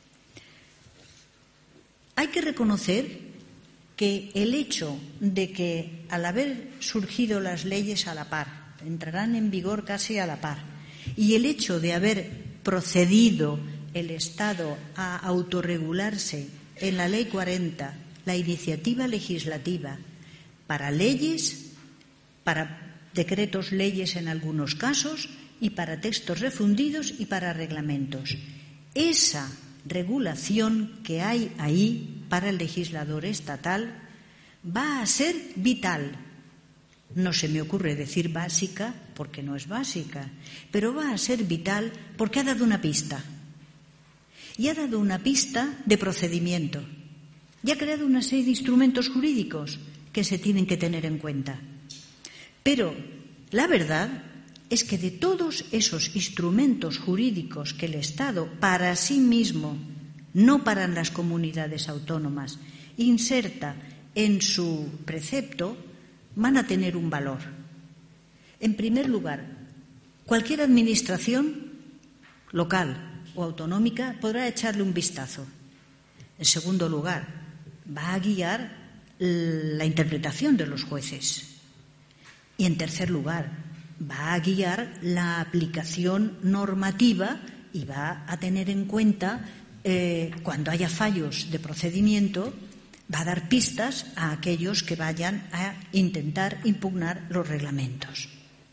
Hay que reconocer que el hecho de que, al haber surgido las leyes a la par, entrarán en vigor casi a la par, y el hecho de haber procedido el Estado a autorregularse en la Ley cuarenta, la iniciativa legislativa, para leyes, para decretos leyes en algunos casos, y para textos refundidos y para reglamentos. Esa regulación que hay ahí para el legislador estatal va a ser vital. No se me ocurre decir básica porque no es básica, pero va a ser vital porque ha dado una pista. Y ha dado una pista de procedimiento. Y ha creado una serie de instrumentos jurídicos que se tienen que tener en cuenta. Pero la verdad es que de todos esos instrumentos jurídicos que el Estado para sí mismo, no para las comunidades autónomas, inserta en su precepto, van a tener un valor. En primer lugar, cualquier administración local o autonómica podrá echarle un vistazo. En segundo lugar, va a guiar la interpretación de los jueces. Y en tercer lugar, va a guiar la aplicación normativa y va a tener en cuenta, eh, cuando haya fallos de procedimiento, va a dar pistas a aquellos que vayan a intentar impugnar los reglamentos.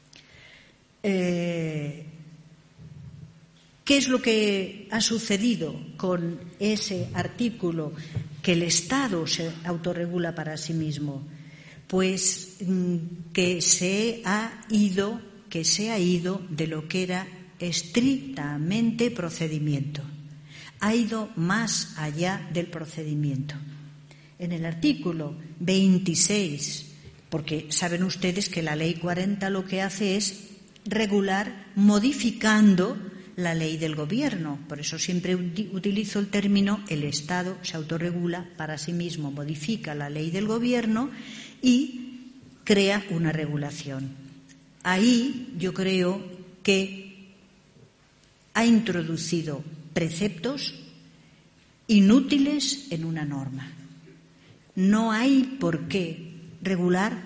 Eh, ¿Qué es lo que ha sucedido con ese artículo que el Estado se autorregula para sí mismo? Pues que se ha ido, que se ha ido de lo que era estrictamente procedimiento. Ha ido más allá del procedimiento. En el artículo veintiséis, porque saben ustedes que la Ley cuarenta lo que hace es regular modificando la ley del Gobierno. Por eso siempre utilizo el término el Estado se autorregula para sí mismo, modifica la ley del Gobierno y crea una regulación. Ahí yo creo que ha introducido preceptos inútiles en una norma. No hay por qué regular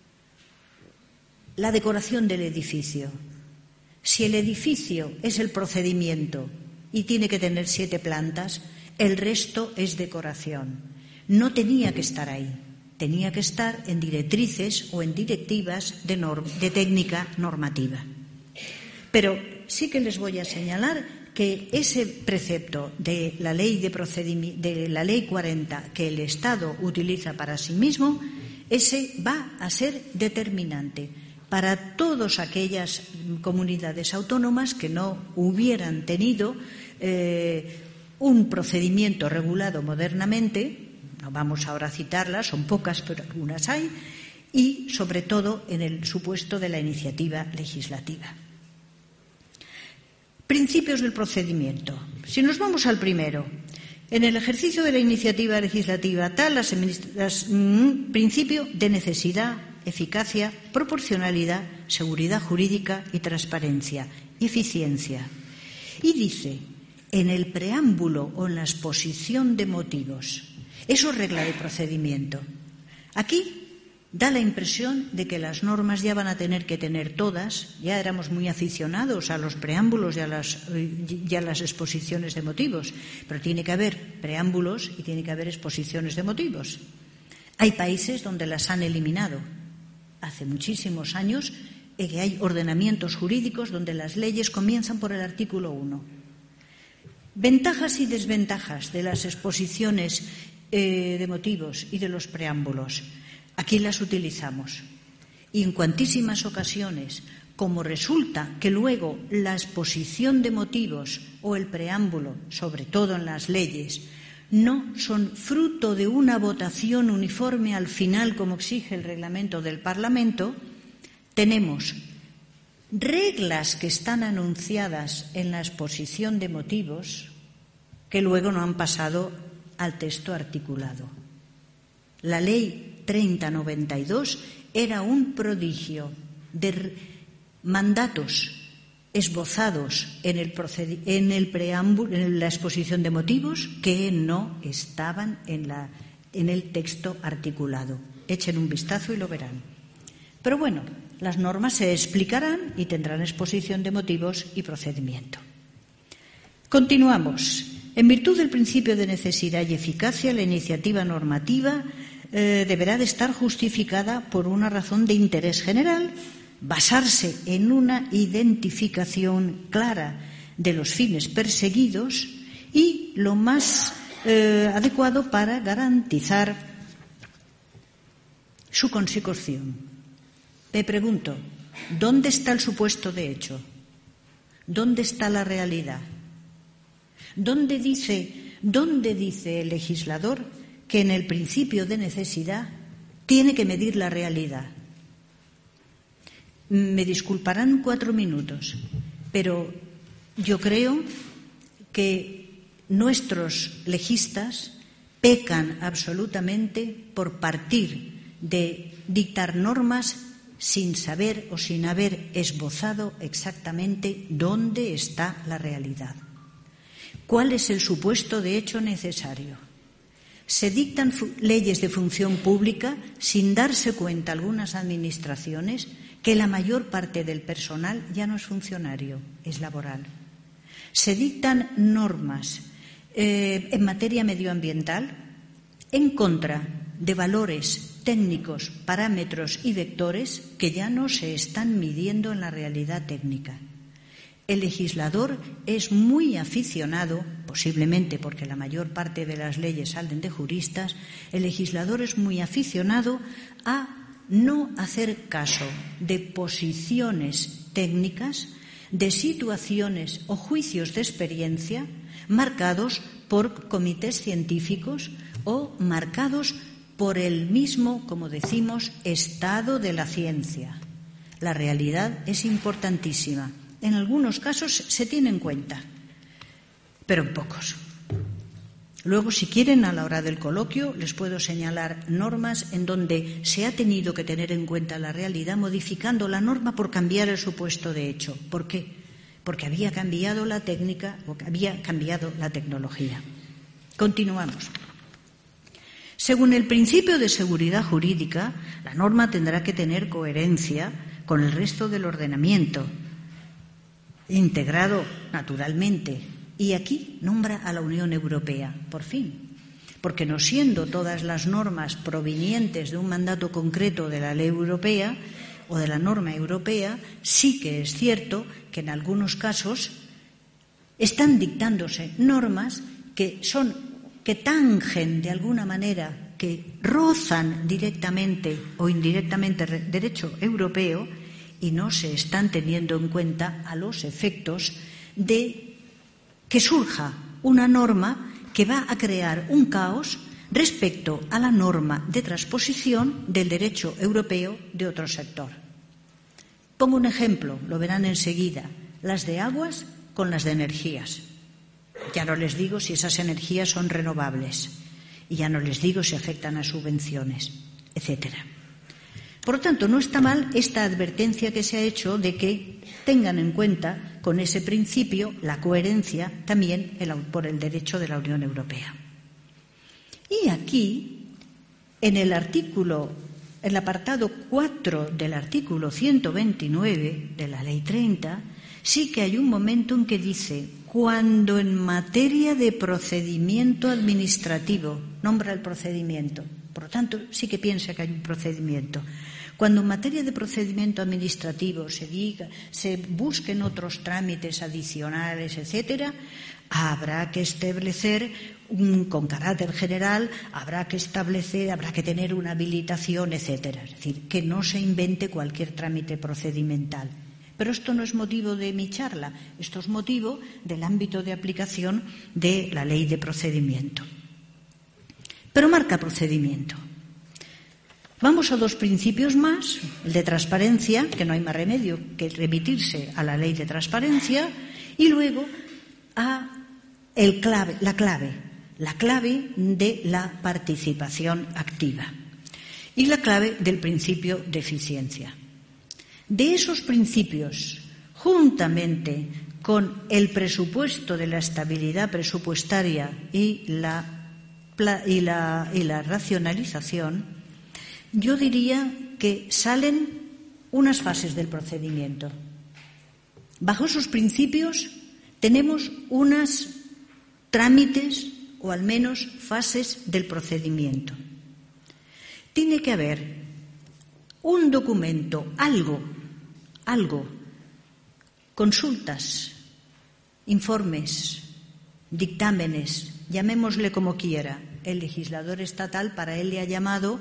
la decoración del edificio. Si el edificio es el procedimiento y tiene que tener siete plantas, el resto es decoración. No tenía que estar ahí. Tenía que estar en directrices o en directivas de, norm, de técnica normativa. Pero sí que les voy a señalar que ese precepto de la ley de procedimiento, de la Ley cuarenta que el Estado utiliza para sí mismo, ese va a ser determinante para todas aquellas comunidades autónomas que no hubieran tenido eh, un procedimiento regulado modernamente. No vamos ahora a citarlas, son pocas, pero algunas hay, y sobre todo en el supuesto de la iniciativa legislativa. Principios del procedimiento. Si nos vamos al primero, en el ejercicio de la iniciativa legislativa tal, las, las mm, principio de necesidad, eficacia, proporcionalidad, seguridad jurídica y transparencia y eficiencia. Y dice, en el preámbulo o en la exposición de motivos. Eso es regla de procedimiento. Aquí da la impresión de que las normas ya van a tener que tener todas, ya éramos muy aficionados a los preámbulos y a las, y a las exposiciones de motivos, pero tiene que haber preámbulos y tiene que haber exposiciones de motivos. Hay países donde las han eliminado. Hace muchísimos años eh, que hay ordenamientos jurídicos donde las leyes comienzan por el artículo uno. Ventajas y desventajas de las exposiciones eh, de motivos y de los preámbulos. Aquí las utilizamos. Y en cuantísimas ocasiones, como resulta que luego la exposición de motivos o el preámbulo, sobre todo en las leyes, no son fruto de una votación uniforme al final, como exige el reglamento del Parlamento, tenemos reglas que están anunciadas en la exposición de motivos que luego no han pasado al texto articulado. La Ley treinta noventa y dos era un prodigio de mandatos esbozados en el, en el preámbulo, en la exposición de motivos, que no estaban en, la, en el texto articulado. Echen un vistazo y lo verán. Pero bueno, las normas se explicarán y tendrán exposición de motivos y procedimiento. Continuamos. En virtud del principio de necesidad y eficacia, la iniciativa normativa eh, deberá de estar justificada por una razón de interés general, basarse en una identificación clara de los fines perseguidos y lo más eh, adecuado para garantizar su consecución. Me pregunto, ¿dónde está el supuesto de hecho? ¿Dónde está la realidad? ¿Dónde dice, dónde dice el legislador que en el principio de necesidad tiene que medir la realidad. Me disculparán cuatro minutos, pero yo creo que nuestros legistas pecan absolutamente por partir de dictar normas sin saber o sin haber esbozado exactamente dónde está la realidad. ¿Cuál es el supuesto de hecho necesario? Se dictan leyes de función pública sin darse cuenta algunas administraciones que la mayor parte del personal ya no es funcionario, es laboral. Se dictan normas eh, en materia medioambiental en contra de valores técnicos, parámetros y vectores que ya no se están midiendo en la realidad técnica. El legislador es muy aficionado, posiblemente porque la mayor parte de las leyes salen de juristas, el legislador es muy aficionado a no hacer caso de posiciones técnicas, de situaciones o juicios de experiencia marcados por comités científicos o marcados por el mismo, como decimos, estado de la ciencia. La realidad es importantísima. En algunos casos se tiene en cuenta, pero en pocos. Luego, si quieren, a la hora del coloquio, les puedo señalar normas en donde se ha tenido que tener en cuenta la realidad modificando la norma por cambiar el supuesto de hecho. ¿Por qué? Porque había cambiado la técnica o había cambiado la tecnología. Continuamos. Según el principio de seguridad jurídica, la norma tendrá que tener coherencia con el resto del ordenamiento, integrado naturalmente. Y aquí nombra a la Unión Europea, por fin, porque no siendo todas las normas provenientes de un mandato concreto de la ley europea o de la norma europea, sí que es cierto que en algunos casos están dictándose normas que son, que tangen de alguna manera, que rozan directamente o indirectamente derecho europeo y no se están teniendo en cuenta a los efectos de que surja una norma que va a crear un caos respecto a la norma de transposición del derecho europeo de otro sector. Pongo un ejemplo, lo verán enseguida, las de aguas con las de energías. Ya no les digo si esas energías son renovables y ya no les digo si afectan a subvenciones, etcétera. Por lo tanto, no está mal esta advertencia que se ha hecho de que tengan en cuenta con ese principio la coherencia también por el derecho de la Unión Europea. Y aquí, en el artículo, el apartado cuatro del artículo ciento veintinueve de la Ley treinta, sí que hay un momento en que dice: cuando en materia de procedimiento administrativo, nombra el procedimiento, por lo tanto sí que piensa que hay un procedimiento. Cuando en materia de procedimiento administrativo se diga, se busquen otros trámites adicionales, etcétera, habrá que establecer un, con carácter general, habrá que establecer, habrá que tener una habilitación, etcétera. Es decir, que no se invente cualquier trámite procedimental. Pero esto no es motivo de mi charla, esto es motivo del ámbito de aplicación de la ley de procedimiento. Pero marca procedimiento. Vamos a dos principios más, el de transparencia, que no hay más remedio que remitirse a la ley de transparencia, y luego a el clave, la clave, la clave de la participación activa y la clave del principio de eficiencia. De esos principios, juntamente con el presupuesto de la estabilidad presupuestaria y la, y la, y la racionalización, yo diría que salen unas fases del procedimiento. Bajo esos principios tenemos unos trámites o al menos fases del procedimiento. Tiene que haber un documento, algo, algo, consultas, informes, dictámenes, llamémosle como quiera. El legislador estatal para él le ha llamado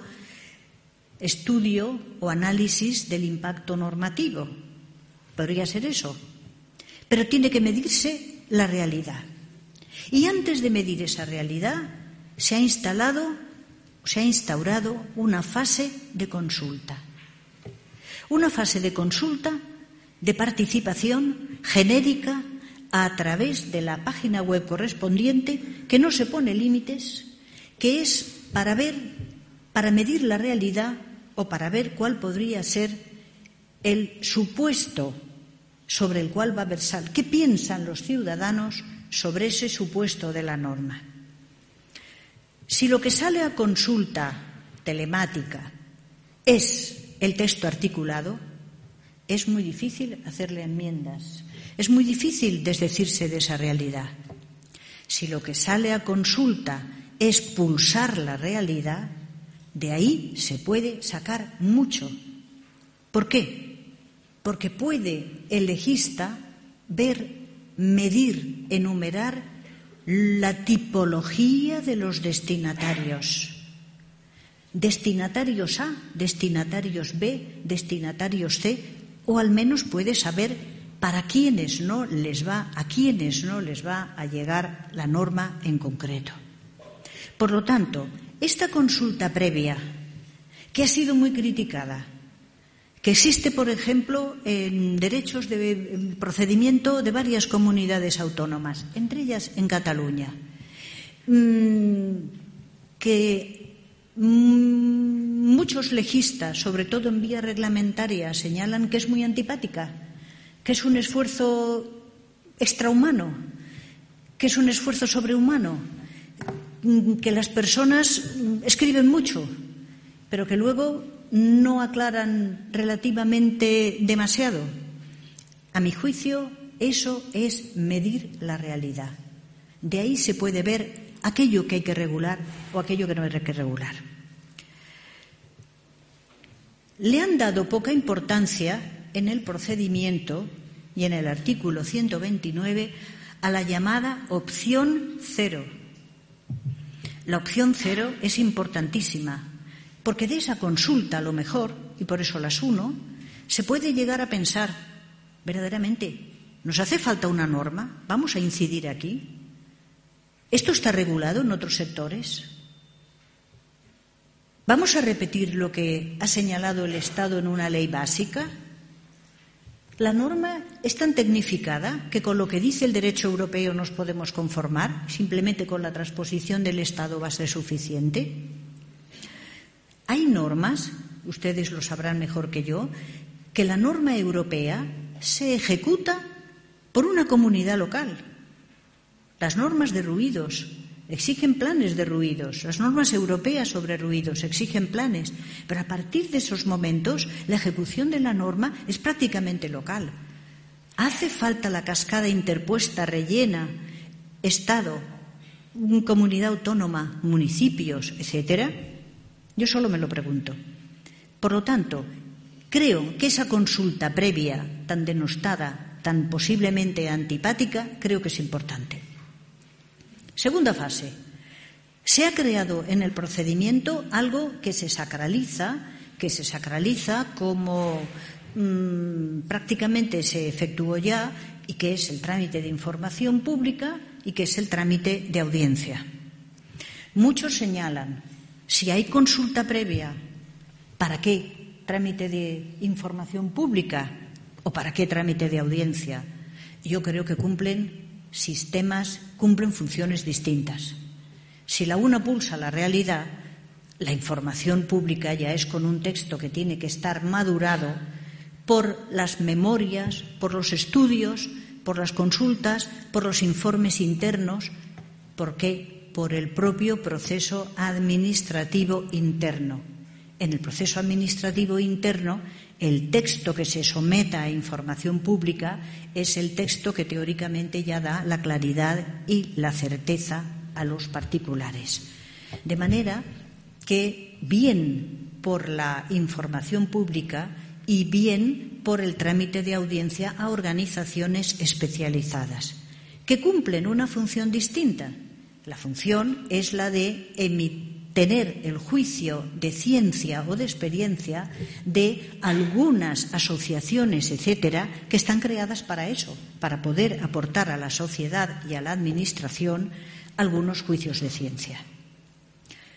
estudio o análisis del impacto normativo. Podría ser eso. Pero tiene que medirse la realidad. Y antes de medir esa realidad, se ha instalado, se ha instaurado una fase de consulta. Una fase de consulta, de participación genérica a través de la página web correspondiente, que no se pone límites, que es para ver, para medir la realidad o para ver cuál podría ser el supuesto sobre el cual va a versar. ¿Qué piensan los ciudadanos sobre ese supuesto de la norma? Si lo que sale a consulta telemática es el texto articulado, es muy difícil hacerle enmiendas, es muy difícil desdecirse de esa realidad. Si lo que sale a consulta es pulsar la realidad, de ahí se puede sacar mucho. ¿Por qué? Porque puede el legista ver, medir, enumerar la tipología de los destinatarios. Destinatarios A, destinatarios B, destinatarios C, o al menos puede saber para quiénes no les va, a quiénes no les va a llegar la norma en concreto. Por lo tanto, esta consulta previa, que ha sido muy criticada, que existe, por ejemplo, en derechos de procedimiento de varias comunidades autónomas, entre ellas en Cataluña, que muchos legistas, sobre todo en vía reglamentaria, señalan que es muy antipática, que es un esfuerzo extrahumano, que es un esfuerzo sobrehumano, que las personas escriben mucho, pero que luego no aclaran relativamente demasiado. A mi juicio, eso es medir la realidad. De ahí se puede ver aquello que hay que regular o aquello que no hay que regular. Le han dado poca importancia en el procedimiento y en el artículo ciento veintinueve a la llamada opción cero. La opción cero es importantísima, porque de esa consulta, a lo mejor, y por eso las uno, se puede llegar a pensar, verdaderamente, ¿nos hace falta una norma? ¿Vamos a incidir aquí? ¿Esto está regulado en otros sectores? ¿Vamos a repetir lo que ha señalado el Estado en una ley básica? La norma es tan tecnificada que con lo que dice el derecho europeo nos podemos conformar, simplemente con la transposición del Estado va a ser suficiente. Hay normas, ustedes lo sabrán mejor que yo, que la norma europea se ejecuta por una comunidad local. Las normas de ruidos exigen planes de ruidos, las normas europeas sobre ruidos exigen planes, pero a partir de esos momentos la ejecución de la norma es prácticamente local. ¿Hace falta la cascada interpuesta, rellena, Estado, comunidad autónoma, municipios, etcétera? Yo solo me lo pregunto. Por lo tanto, creo que esa consulta previa, tan denostada, tan posiblemente antipática, creo que es importante. Segunda fase. Se ha creado en el procedimiento algo que se sacraliza, que se sacraliza como mmm, prácticamente se efectuó ya, y que es el trámite de información pública y que es el trámite de audiencia. Muchos señalan, si hay consulta previa, ¿para qué trámite de información pública o para qué trámite de audiencia? Yo creo que cumplen sistemas, cumplen funciones distintas. Si la una pulsa la realidad, la información pública ya es con un texto que tiene que estar madurado por las memorias, por los estudios, por las consultas, por los informes internos. ¿Por qué? Por el propio proceso administrativo interno. En el proceso administrativo interno, el texto que se someta a información pública es el texto que teóricamente ya da la claridad y la certeza a los particulares. De manera que, bien por la información pública y bien por el trámite de audiencia a organizaciones especializadas, que cumplen una función distinta. La función es la de emitir tener el juicio de ciencia o de experiencia de algunas asociaciones, etcétera, que están creadas para eso, para poder aportar a la sociedad y a la Administración algunos juicios de ciencia.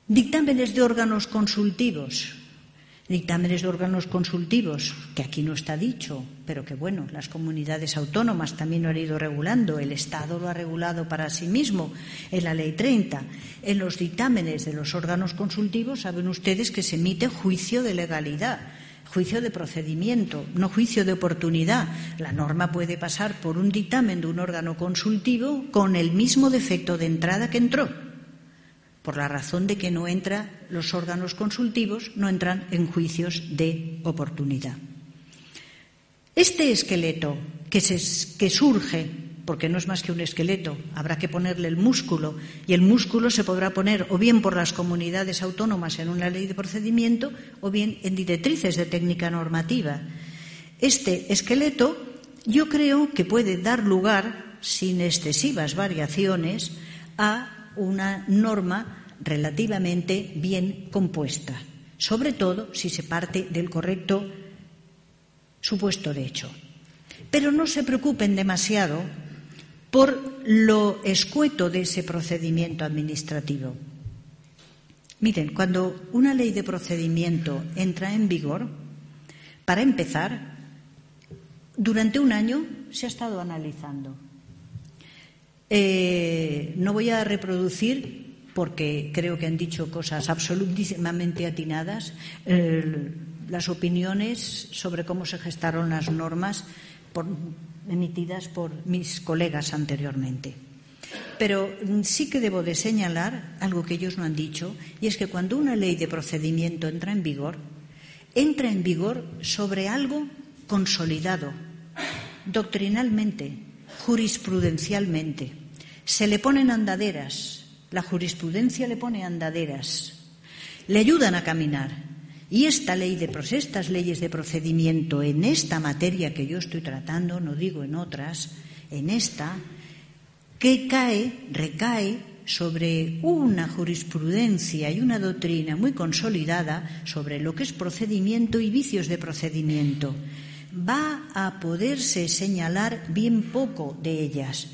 Dictámenes de órganos consultivos. Dictámenes de órganos consultivos, que aquí no está dicho, pero que bueno, las comunidades autónomas también lo han ido regulando, el Estado lo ha regulado para sí mismo en la Ley treinta. En los dictámenes de los órganos consultivos saben ustedes que se emite juicio de legalidad, juicio de procedimiento, no juicio de oportunidad. La norma puede pasar por un dictamen de un órgano consultivo con el mismo defecto de entrada que entró, por la razón de que no entra, los órganos consultivos no entran en juicios de oportunidad. Este esqueleto que, se, que surge, porque no es más que un esqueleto, habrá que ponerle el músculo, y el músculo se podrá poner o bien por las comunidades autónomas en una ley de procedimiento o bien en directrices de técnica normativa. Este esqueleto yo creo que puede dar lugar, sin excesivas variaciones, a una norma relativamente bien compuesta, sobre todo si se parte del correcto supuesto de hecho. Pero no se preocupen demasiado por lo escueto de ese procedimiento administrativo. Miren, cuando una ley de procedimiento entra en vigor, para empezar, durante un año se ha estado analizando. Eh, no voy a reproducir, porque creo que han dicho cosas absolutamente atinadas, eh, las opiniones sobre cómo se gestaron las normas por, emitidas por mis colegas anteriormente. Pero sí que debo de señalar algo que ellos no han dicho, y es que cuando una ley de procedimiento entra en vigor, entra en vigor sobre algo consolidado, doctrinalmente, jurisprudencialmente. Se le ponen andaderas, la jurisprudencia le pone andaderas, le ayudan a caminar. Y esta ley de estas leyes de procedimiento en esta materia que yo estoy tratando, no digo en otras, en esta, que cae, recae sobre una jurisprudencia y una doctrina muy consolidada sobre lo que es procedimiento y vicios de procedimiento. Va a poderse señalar bien poco de ellas.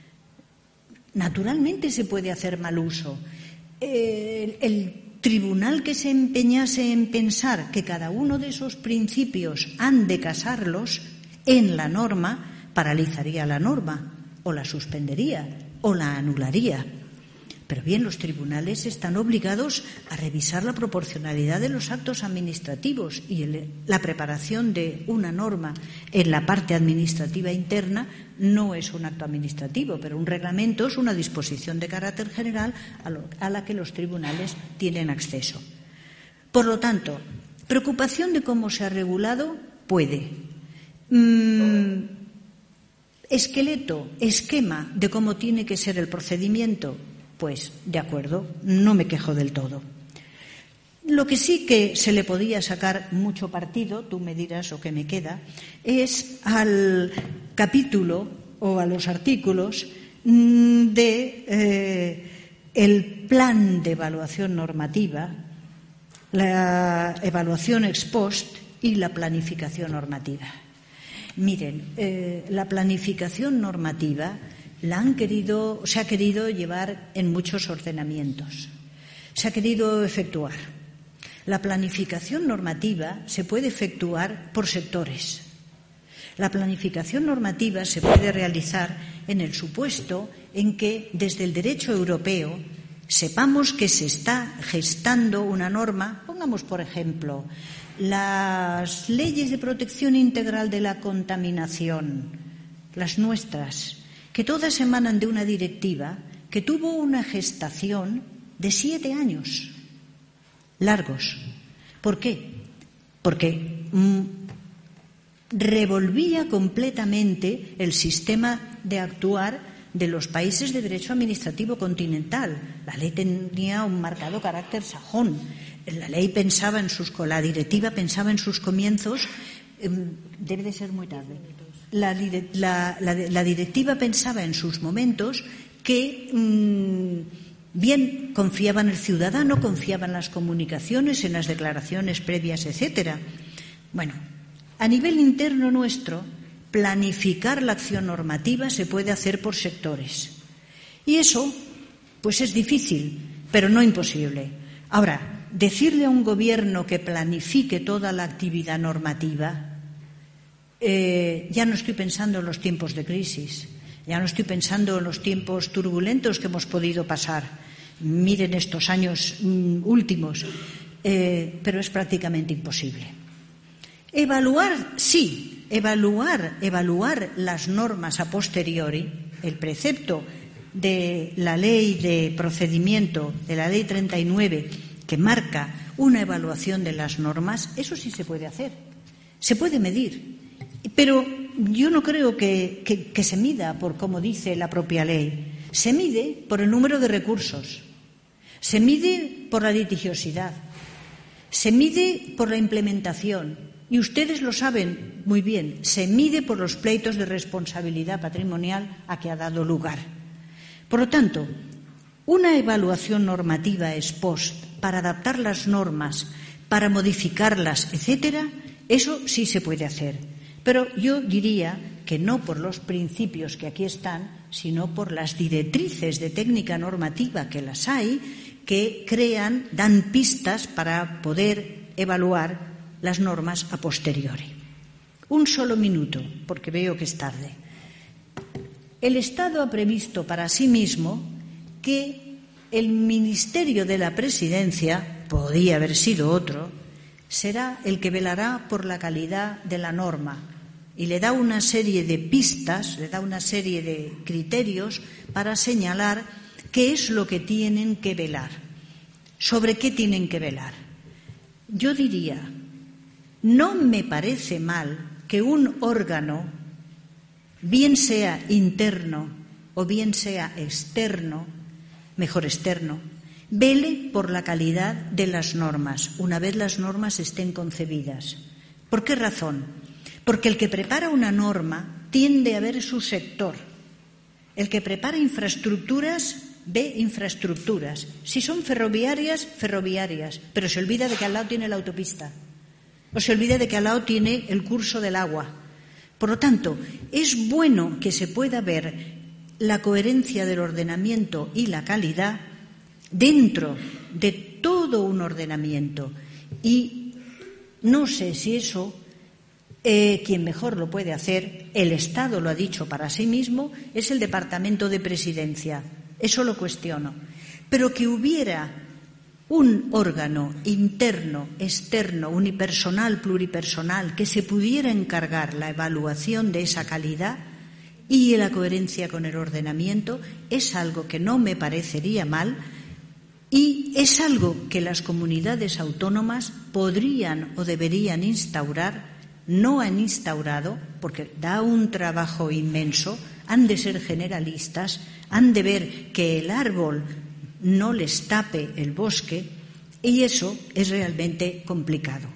Naturalmente se puede hacer mal uso. El, el tribunal que se empeñase en pensar que cada uno de esos principios han de casarlos en la norma, paralizaría la norma, o la suspendería, o la anularía. Pero bien, los tribunales están obligados a revisar la proporcionalidad de los actos administrativos, y el, la preparación de una norma en la parte administrativa interna no es un acto administrativo, pero un reglamento es una disposición de carácter general a, lo, a la que los tribunales tienen acceso. Por lo tanto, preocupación de cómo se ha regulado puede. Mm, esqueleto, esquema de cómo tiene que ser el procedimiento. Pues, de acuerdo, no me quejo del todo. Lo que sí que se le podía sacar mucho partido, tú me dirás o qué me queda, es al capítulo o a los artículos de eh, el plan de evaluación normativa, la evaluación ex post y la planificación normativa. Miren, eh, la planificación normativa la han querido, se ha querido llevar en muchos ordenamientos. Se ha querido efectuar. La planificación normativa se puede efectuar por sectores. La planificación normativa se puede realizar en el supuesto en que desde el derecho europeo sepamos que se está gestando una norma. Pongamos, por ejemplo, las leyes de protección integral de la contaminación, las nuestras, que todas emanan de una directiva que tuvo una gestación de siete años largos. ¿Por qué? Porque mm, revolvía completamente el sistema de actuar de los países de derecho administrativo continental. La ley tenía un marcado carácter sajón. La ley pensaba en sus, la directiva pensaba en sus comienzos. Eh, debe de ser muy tarde. La, la, la, la directiva pensaba en sus momentos que mmm, bien confiaba en el ciudadano, confiaba en las comunicaciones, en las declaraciones previas, etcétera. Bueno, a nivel interno nuestro, planificar la acción normativa se puede hacer por sectores. Y eso, pues es difícil, pero no imposible. Ahora, decirle a un gobierno que planifique toda la actividad normativa, eh, ya no estoy pensando en los tiempos de crisis, ya no estoy pensando en los tiempos turbulentos que hemos podido pasar. Miren estos años mm, últimos, eh, pero es prácticamente imposible. Evaluar, sí, evaluar, evaluar las normas a posteriori, el precepto de la ley de procedimiento, de la ley treinta y nueve, que marca una evaluación de las normas, eso sí se puede hacer, se puede medir, pero yo no creo que, que, que se mida por como dice la propia ley, se mide por el número de recursos, se mide por la litigiosidad, se mide por la implementación. Y ustedes lo saben muy bien, se mide por los pleitos de responsabilidad patrimonial a que ha dado lugar. Por lo tanto, una evaluación normativa ex post para adaptar las normas, para modificarlas, etcétera, eso sí se puede hacer. Pero yo diría que no por los principios que aquí están, sino por las directrices de técnica normativa que las hay, que crean, dan pistas para poder evaluar las normas a posteriori. Un solo minuto, porque veo que es tarde. El Estado ha previsto para sí mismo que el Ministerio de la Presidencia, podría haber sido otro, será el que velará por la calidad de la norma y le da una serie de pistas, le da una serie de criterios para señalar qué es lo que tienen que velar, sobre qué tienen que velar. Yo diría, no me parece mal que un órgano, bien sea interno o bien sea externo, mejor externo, vele por la calidad de las normas, una vez las normas estén concebidas. ¿Por qué razón? Porque el que prepara una norma tiende a ver su sector. El que prepara infraestructuras ve infraestructuras. Si son ferroviarias, ferroviarias, pero se olvida de que al lado tiene la autopista. O se olvida de que al lado tiene el curso del agua. Por lo tanto, es bueno que se pueda ver la coherencia del ordenamiento y la calidad dentro de todo un ordenamiento. Y no sé si eso, eh, quien mejor lo puede hacer, el Estado lo ha dicho para sí mismo, es el Departamento de Presidencia. Eso lo cuestiono. Pero que hubiera un órgano interno, externo, unipersonal, pluripersonal, que se pudiera encargar la evaluación de esa calidad y la coherencia con el ordenamiento, es algo que no me parecería mal y es algo que las comunidades autónomas podrían o deberían instaurar, no han instaurado, porque da un trabajo inmenso, han de ser generalistas, han de ver que el árbol no les tape el bosque y eso es realmente complicado.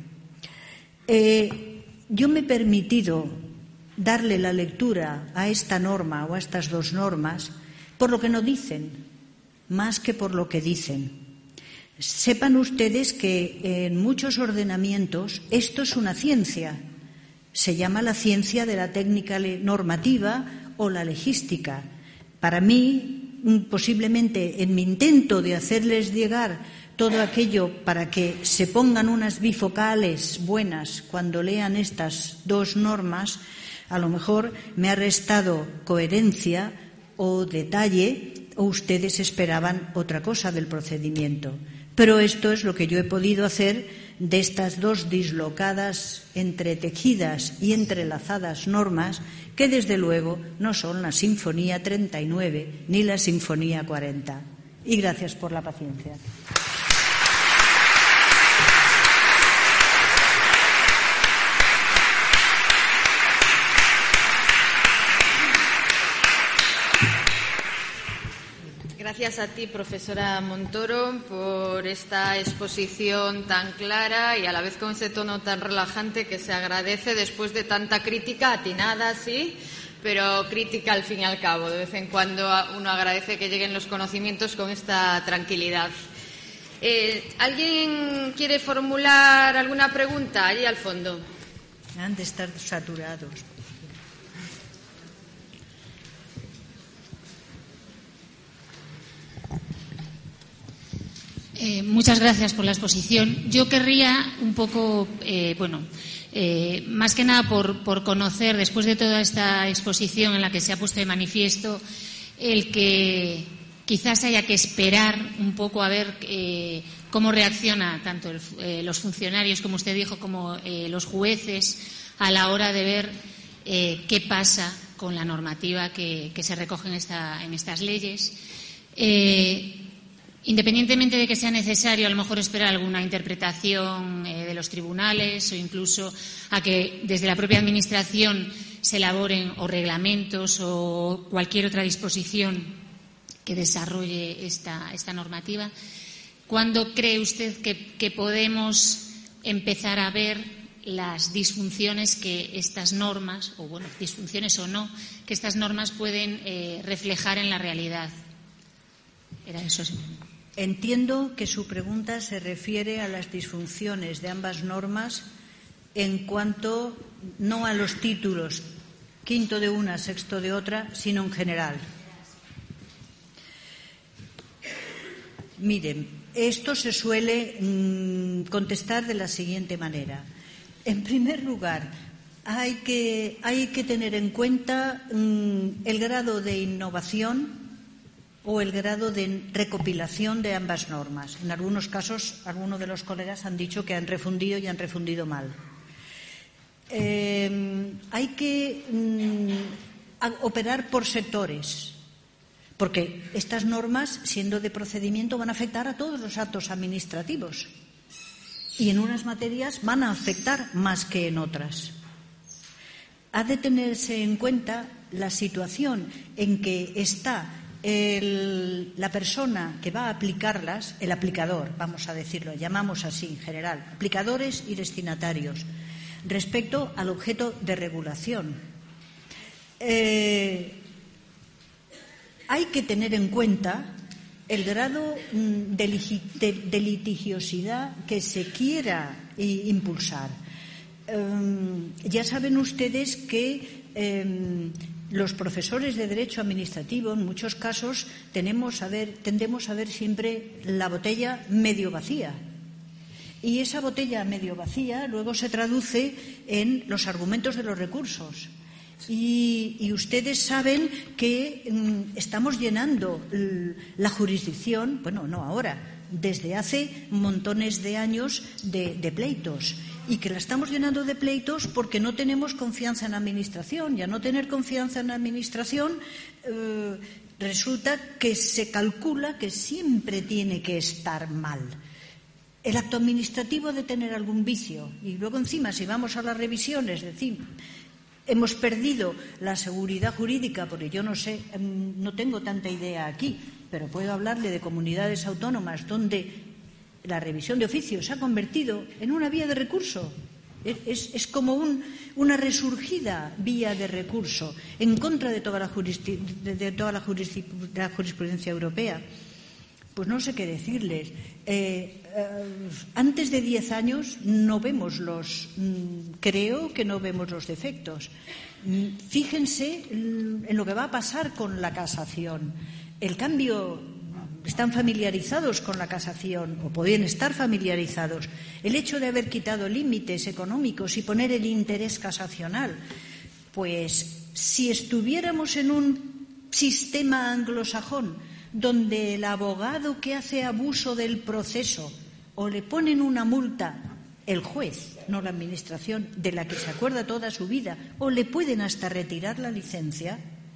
Eh, yo me he permitido darle la lectura a esta norma o a estas dos normas por lo que no dicen, más que por lo que dicen. Sepan ustedes que en muchos ordenamientos esto es una ciencia. Se llama la ciencia de la técnica normativa o la legística. Para mí, posiblemente en mi intento de hacerles llegar todo aquello para que se pongan unas bifocales buenas cuando lean estas dos normas, a lo mejor me ha restado coherencia o detalle o ustedes esperaban otra cosa del procedimiento. Pero esto es lo que yo he podido hacer de estas dos dislocadas, entretejidas y entrelazadas normas que desde luego no son la Sinfonía treinta y nueve ni la Sinfonía cuarenta. Y gracias por la paciencia. Gracias a ti, profesora Montoro, por esta exposición tan clara y a la vez con ese tono tan relajante que se agradece después de tanta crítica, atinada, sí, pero crítica al fin y al cabo. De vez en cuando uno agradece que lleguen los conocimientos con esta tranquilidad. Eh, ¿Alguien quiere formular alguna pregunta allí al fondo? Han de estar saturados. Eh, muchas gracias por la exposición. Yo querría un poco, eh, bueno, eh, más que nada por, por conocer, después de toda esta exposición en la que se ha puesto de manifiesto, el que quizás haya que esperar un poco a ver eh, cómo reacciona tanto el, eh, los funcionarios, como usted dijo, como eh, los jueces a la hora de ver eh, qué pasa con la normativa que, que se recoge en, esta, en estas leyes. Eh, Independientemente de que sea necesario a lo mejor esperar alguna interpretación eh, de los tribunales o incluso a que desde la propia Administración se elaboren o reglamentos o cualquier otra disposición que desarrolle esta, esta normativa, ¿cuándo cree usted que, que podemos empezar a ver las disfunciones que estas normas, o bueno, disfunciones o no, que estas normas pueden eh, reflejar en la realidad? Era eso, sí. Entiendo que su pregunta se refiere a las disfunciones de ambas normas en cuanto no a los títulos quinto de una, sexto de otra, sino en general. Miren, esto se suele mmm, contestar de la siguiente manera. En primer lugar, hay que, hay que tener en cuenta mmm, el grado de innovación o el grado de recopilación de ambas normas. En algunos casos, algunos de los colegas han dicho que han refundido y han refundido mal. Eh, hay que mm, operar por sectores, porque estas normas, siendo de procedimiento, van a afectar a todos los actos administrativos y en unas materias van a afectar más que en otras. Ha de tenerse en cuenta la situación en que está El, la persona que va a aplicarlas, el aplicador, vamos a decirlo, llamamos así en general, aplicadores y destinatarios, respecto al objeto de regulación. Eh, hay que tener en cuenta el grado de, de, de litigiosidad que se quiera impulsar. Eh, ya saben ustedes que eh, los profesores de Derecho Administrativo, en muchos casos, tenemos a ver, tendemos a ver siempre la botella medio vacía. Y esa botella medio vacía luego se traduce en los argumentos de los recursos. Y, y ustedes saben que mm, estamos llenando la jurisdicción, bueno, no ahora, desde hace montones de años de, de pleitos. Y que la estamos llenando de pleitos porque no tenemos confianza en la Administración. Y al no tener confianza en la Administración, eh, resulta que se calcula que siempre tiene que estar mal. El acto administrativo ha de tener algún vicio. Y luego encima, si vamos a las revisiones, decir, hemos perdido la seguridad jurídica, porque yo no sé, no tengo tanta idea aquí, pero puedo hablarle de comunidades autónomas donde la revisión de oficio se ha convertido en una vía de recurso. Es, es como un, una resurgida vía de recurso en contra de toda la, juristi, de, de toda la, juristi, de la jurisprudencia europea. Pues no sé qué decirles. Eh, eh, antes de diez años no vemos los, creo que no vemos los defectos. Fíjense en lo que va a pasar con la casación. El cambio. Están familiarizados con la casación o pueden estar familiarizados. El hecho de haber quitado límites económicos y poner el interés casacional, pues si estuviéramos en un sistema anglosajón donde el abogado que hace abuso del proceso o le ponen una multa el juez, no la Administración, de la que se acuerda toda su vida, o le pueden hasta retirar la licencia,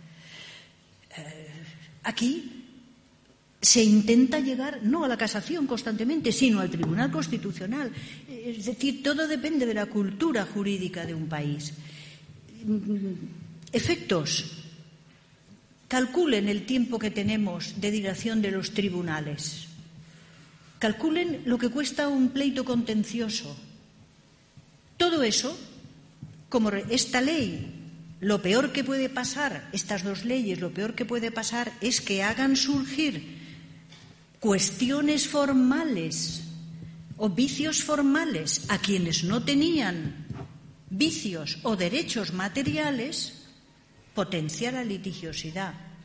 eh, aquí se intenta llegar no a la casación constantemente, sino al Tribunal Constitucional. Es decir, todo depende de la cultura jurídica de un país. Efectos. Calculen el tiempo que tenemos de dilación de los tribunales. Calculen lo que cuesta un pleito contencioso. Todo eso, como esta ley, lo peor que puede pasar, estas dos leyes, lo peor que puede pasar es que hagan surgir cuestiones formales o vicios formales a quienes no tenían vicios o derechos materiales, potencia la litigiosidad.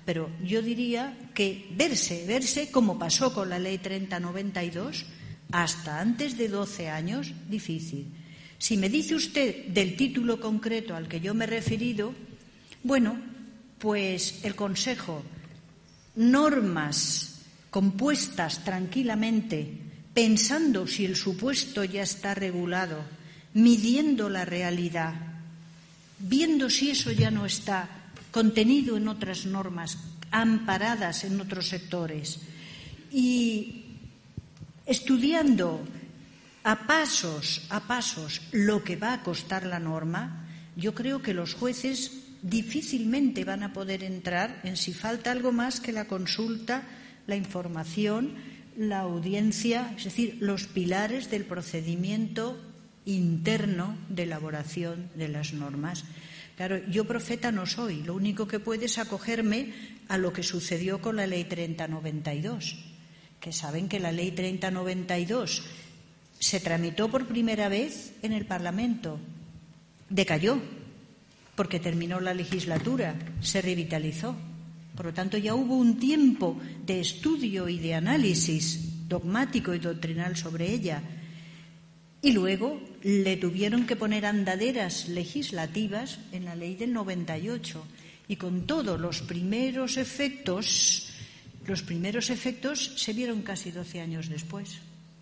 pero yo diría que verse, verse como pasó con la Ley treinta noventa y dos, hasta antes de doce años, difícil. Si me dice usted del título concreto al que yo me he referido, bueno, pues el Consejo, normas compuestas tranquilamente, pensando si el supuesto ya está regulado, midiendo la realidad, viendo si eso ya no está contenido en otras normas, amparadas en otros sectores, y estudiando a pasos, a pasos lo que va a costar la norma, yo creo que los jueces difícilmente van a poder entrar en si falta algo más que la consulta, la información, la audiencia, es decir, los pilares del procedimiento interno de elaboración de las normas. Claro, yo profeta no soy, lo único que puedo es acogerme a lo que sucedió con la Ley treinta noventa y dos, que saben que la Ley treinta noventa y dos se tramitó por primera vez en el Parlamento, decayó, porque terminó la legislatura, se revitalizó. Por lo tanto, ya hubo un tiempo de estudio y de análisis dogmático y doctrinal sobre ella. Y luego le tuvieron que poner andaderas legislativas en la ley del noventa y ocho. Y con todos los primeros efectos, los primeros efectos se vieron casi doce años después.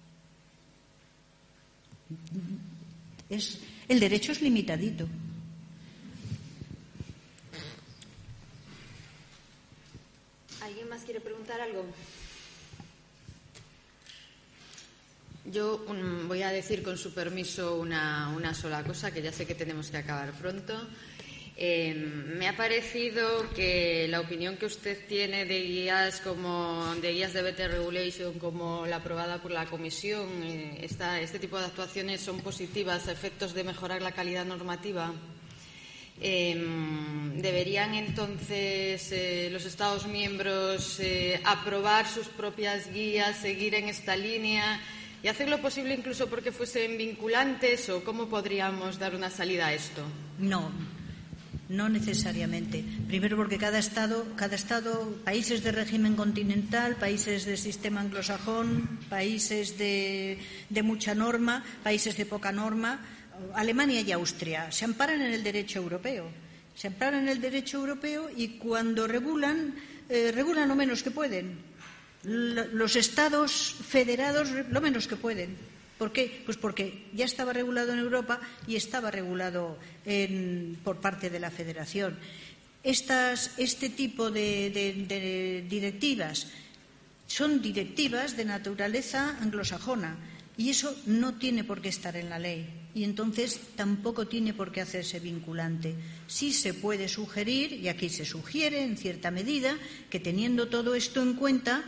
Es, el derecho es limitadito. ¿Alguien más quiere preguntar algo? Yo um, voy a decir con su permiso una, una sola cosa, que ya sé que tenemos que acabar pronto. Eh, me ha parecido que la opinión que usted tiene de guías como de guías de Better Regulation como la aprobada por la Comisión, eh, esta, este tipo de actuaciones son positivas a efectos de mejorar la calidad normativa. Eh, ¿Deberían entonces eh, los Estados miembros eh, aprobar sus propias guías, seguir en esta línea y hacer lo posible incluso porque fuesen vinculantes, o cómo podríamos dar una salida a esto? No, no necesariamente. Primero porque cada estado, cada estado, países de régimen continental, países de sistema anglosajón, países de, de mucha norma, países de poca norma, Alemania y Austria se amparan en el derecho europeo. Se amparan en el derecho europeo y cuando regulan, eh, regulan lo menos que pueden. Los estados federados lo menos que pueden. ¿Por qué? Pues porque ya estaba regulado en Europa y estaba regulado en, por parte de la Federación. Estas, este tipo de, de, de directivas son directivas de naturaleza anglosajona y eso no tiene por qué estar en la ley. Y entonces tampoco tiene por qué hacerse vinculante. Sí se puede sugerir, y aquí se sugiere en cierta medida, que teniendo todo esto en cuenta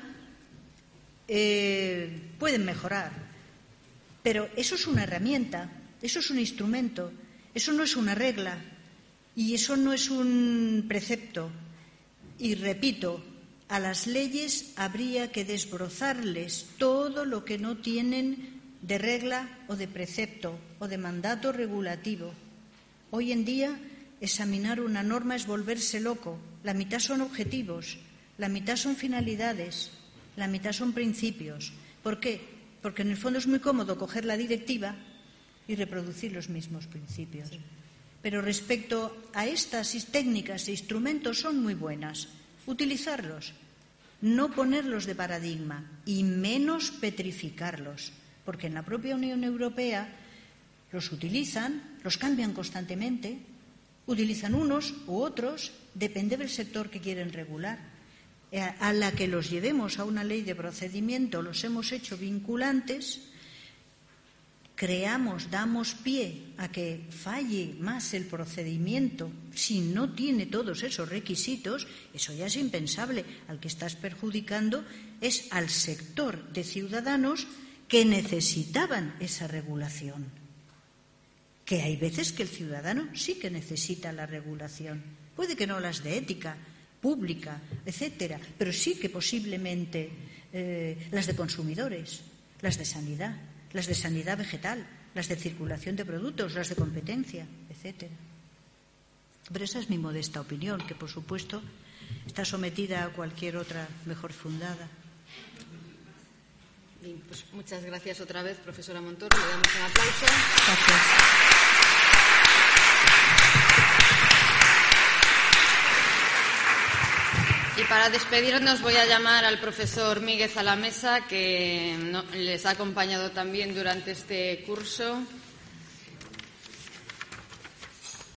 eh, pueden mejorar. Pero eso es una herramienta, eso es un instrumento, eso no es una regla y eso no es un precepto. Y repito, a las leyes habría que desbrozarles todo lo que no tienen de regla o de precepto o de mandato regulativo. Hoy en día, examinar una norma es volverse loco. La mitad son objetivos, la mitad son finalidades, la mitad son principios. ¿Por qué? Porque en el fondo es muy cómodo coger la directiva y reproducir los mismos principios. Pero respecto a estas técnicas e instrumentos son muy buenas. Utilizarlos, no ponerlos de paradigma y menos petrificarlos. Porque en la propia Unión Europea los utilizan, los cambian constantemente, utilizan unos u otros, depende del sector que quieren regular. A la que los llevemos a una ley de procedimiento, los hemos hecho vinculantes, creamos, damos pie a que falle más el procedimiento si no tiene todos esos requisitos, eso ya es impensable. Al que estás perjudicando es al sector de ciudadanos que necesitaban esa regulación. Que hay veces que el ciudadano sí que necesita la regulación. Puede que no las de ética pública, etcétera, pero sí que posiblemente eh, las de consumidores, las de sanidad, las de sanidad vegetal, las de circulación de productos, las de competencia, etcétera. Pero esa es mi modesta opinión, que por supuesto está sometida a cualquier otra mejor fundada. Bien, pues muchas gracias otra vez, profesora Montoro. Le damos un aplauso. Gracias. Y para despedirnos voy a llamar al profesor Míguez a la mesa, que no, les ha acompañado también durante este curso.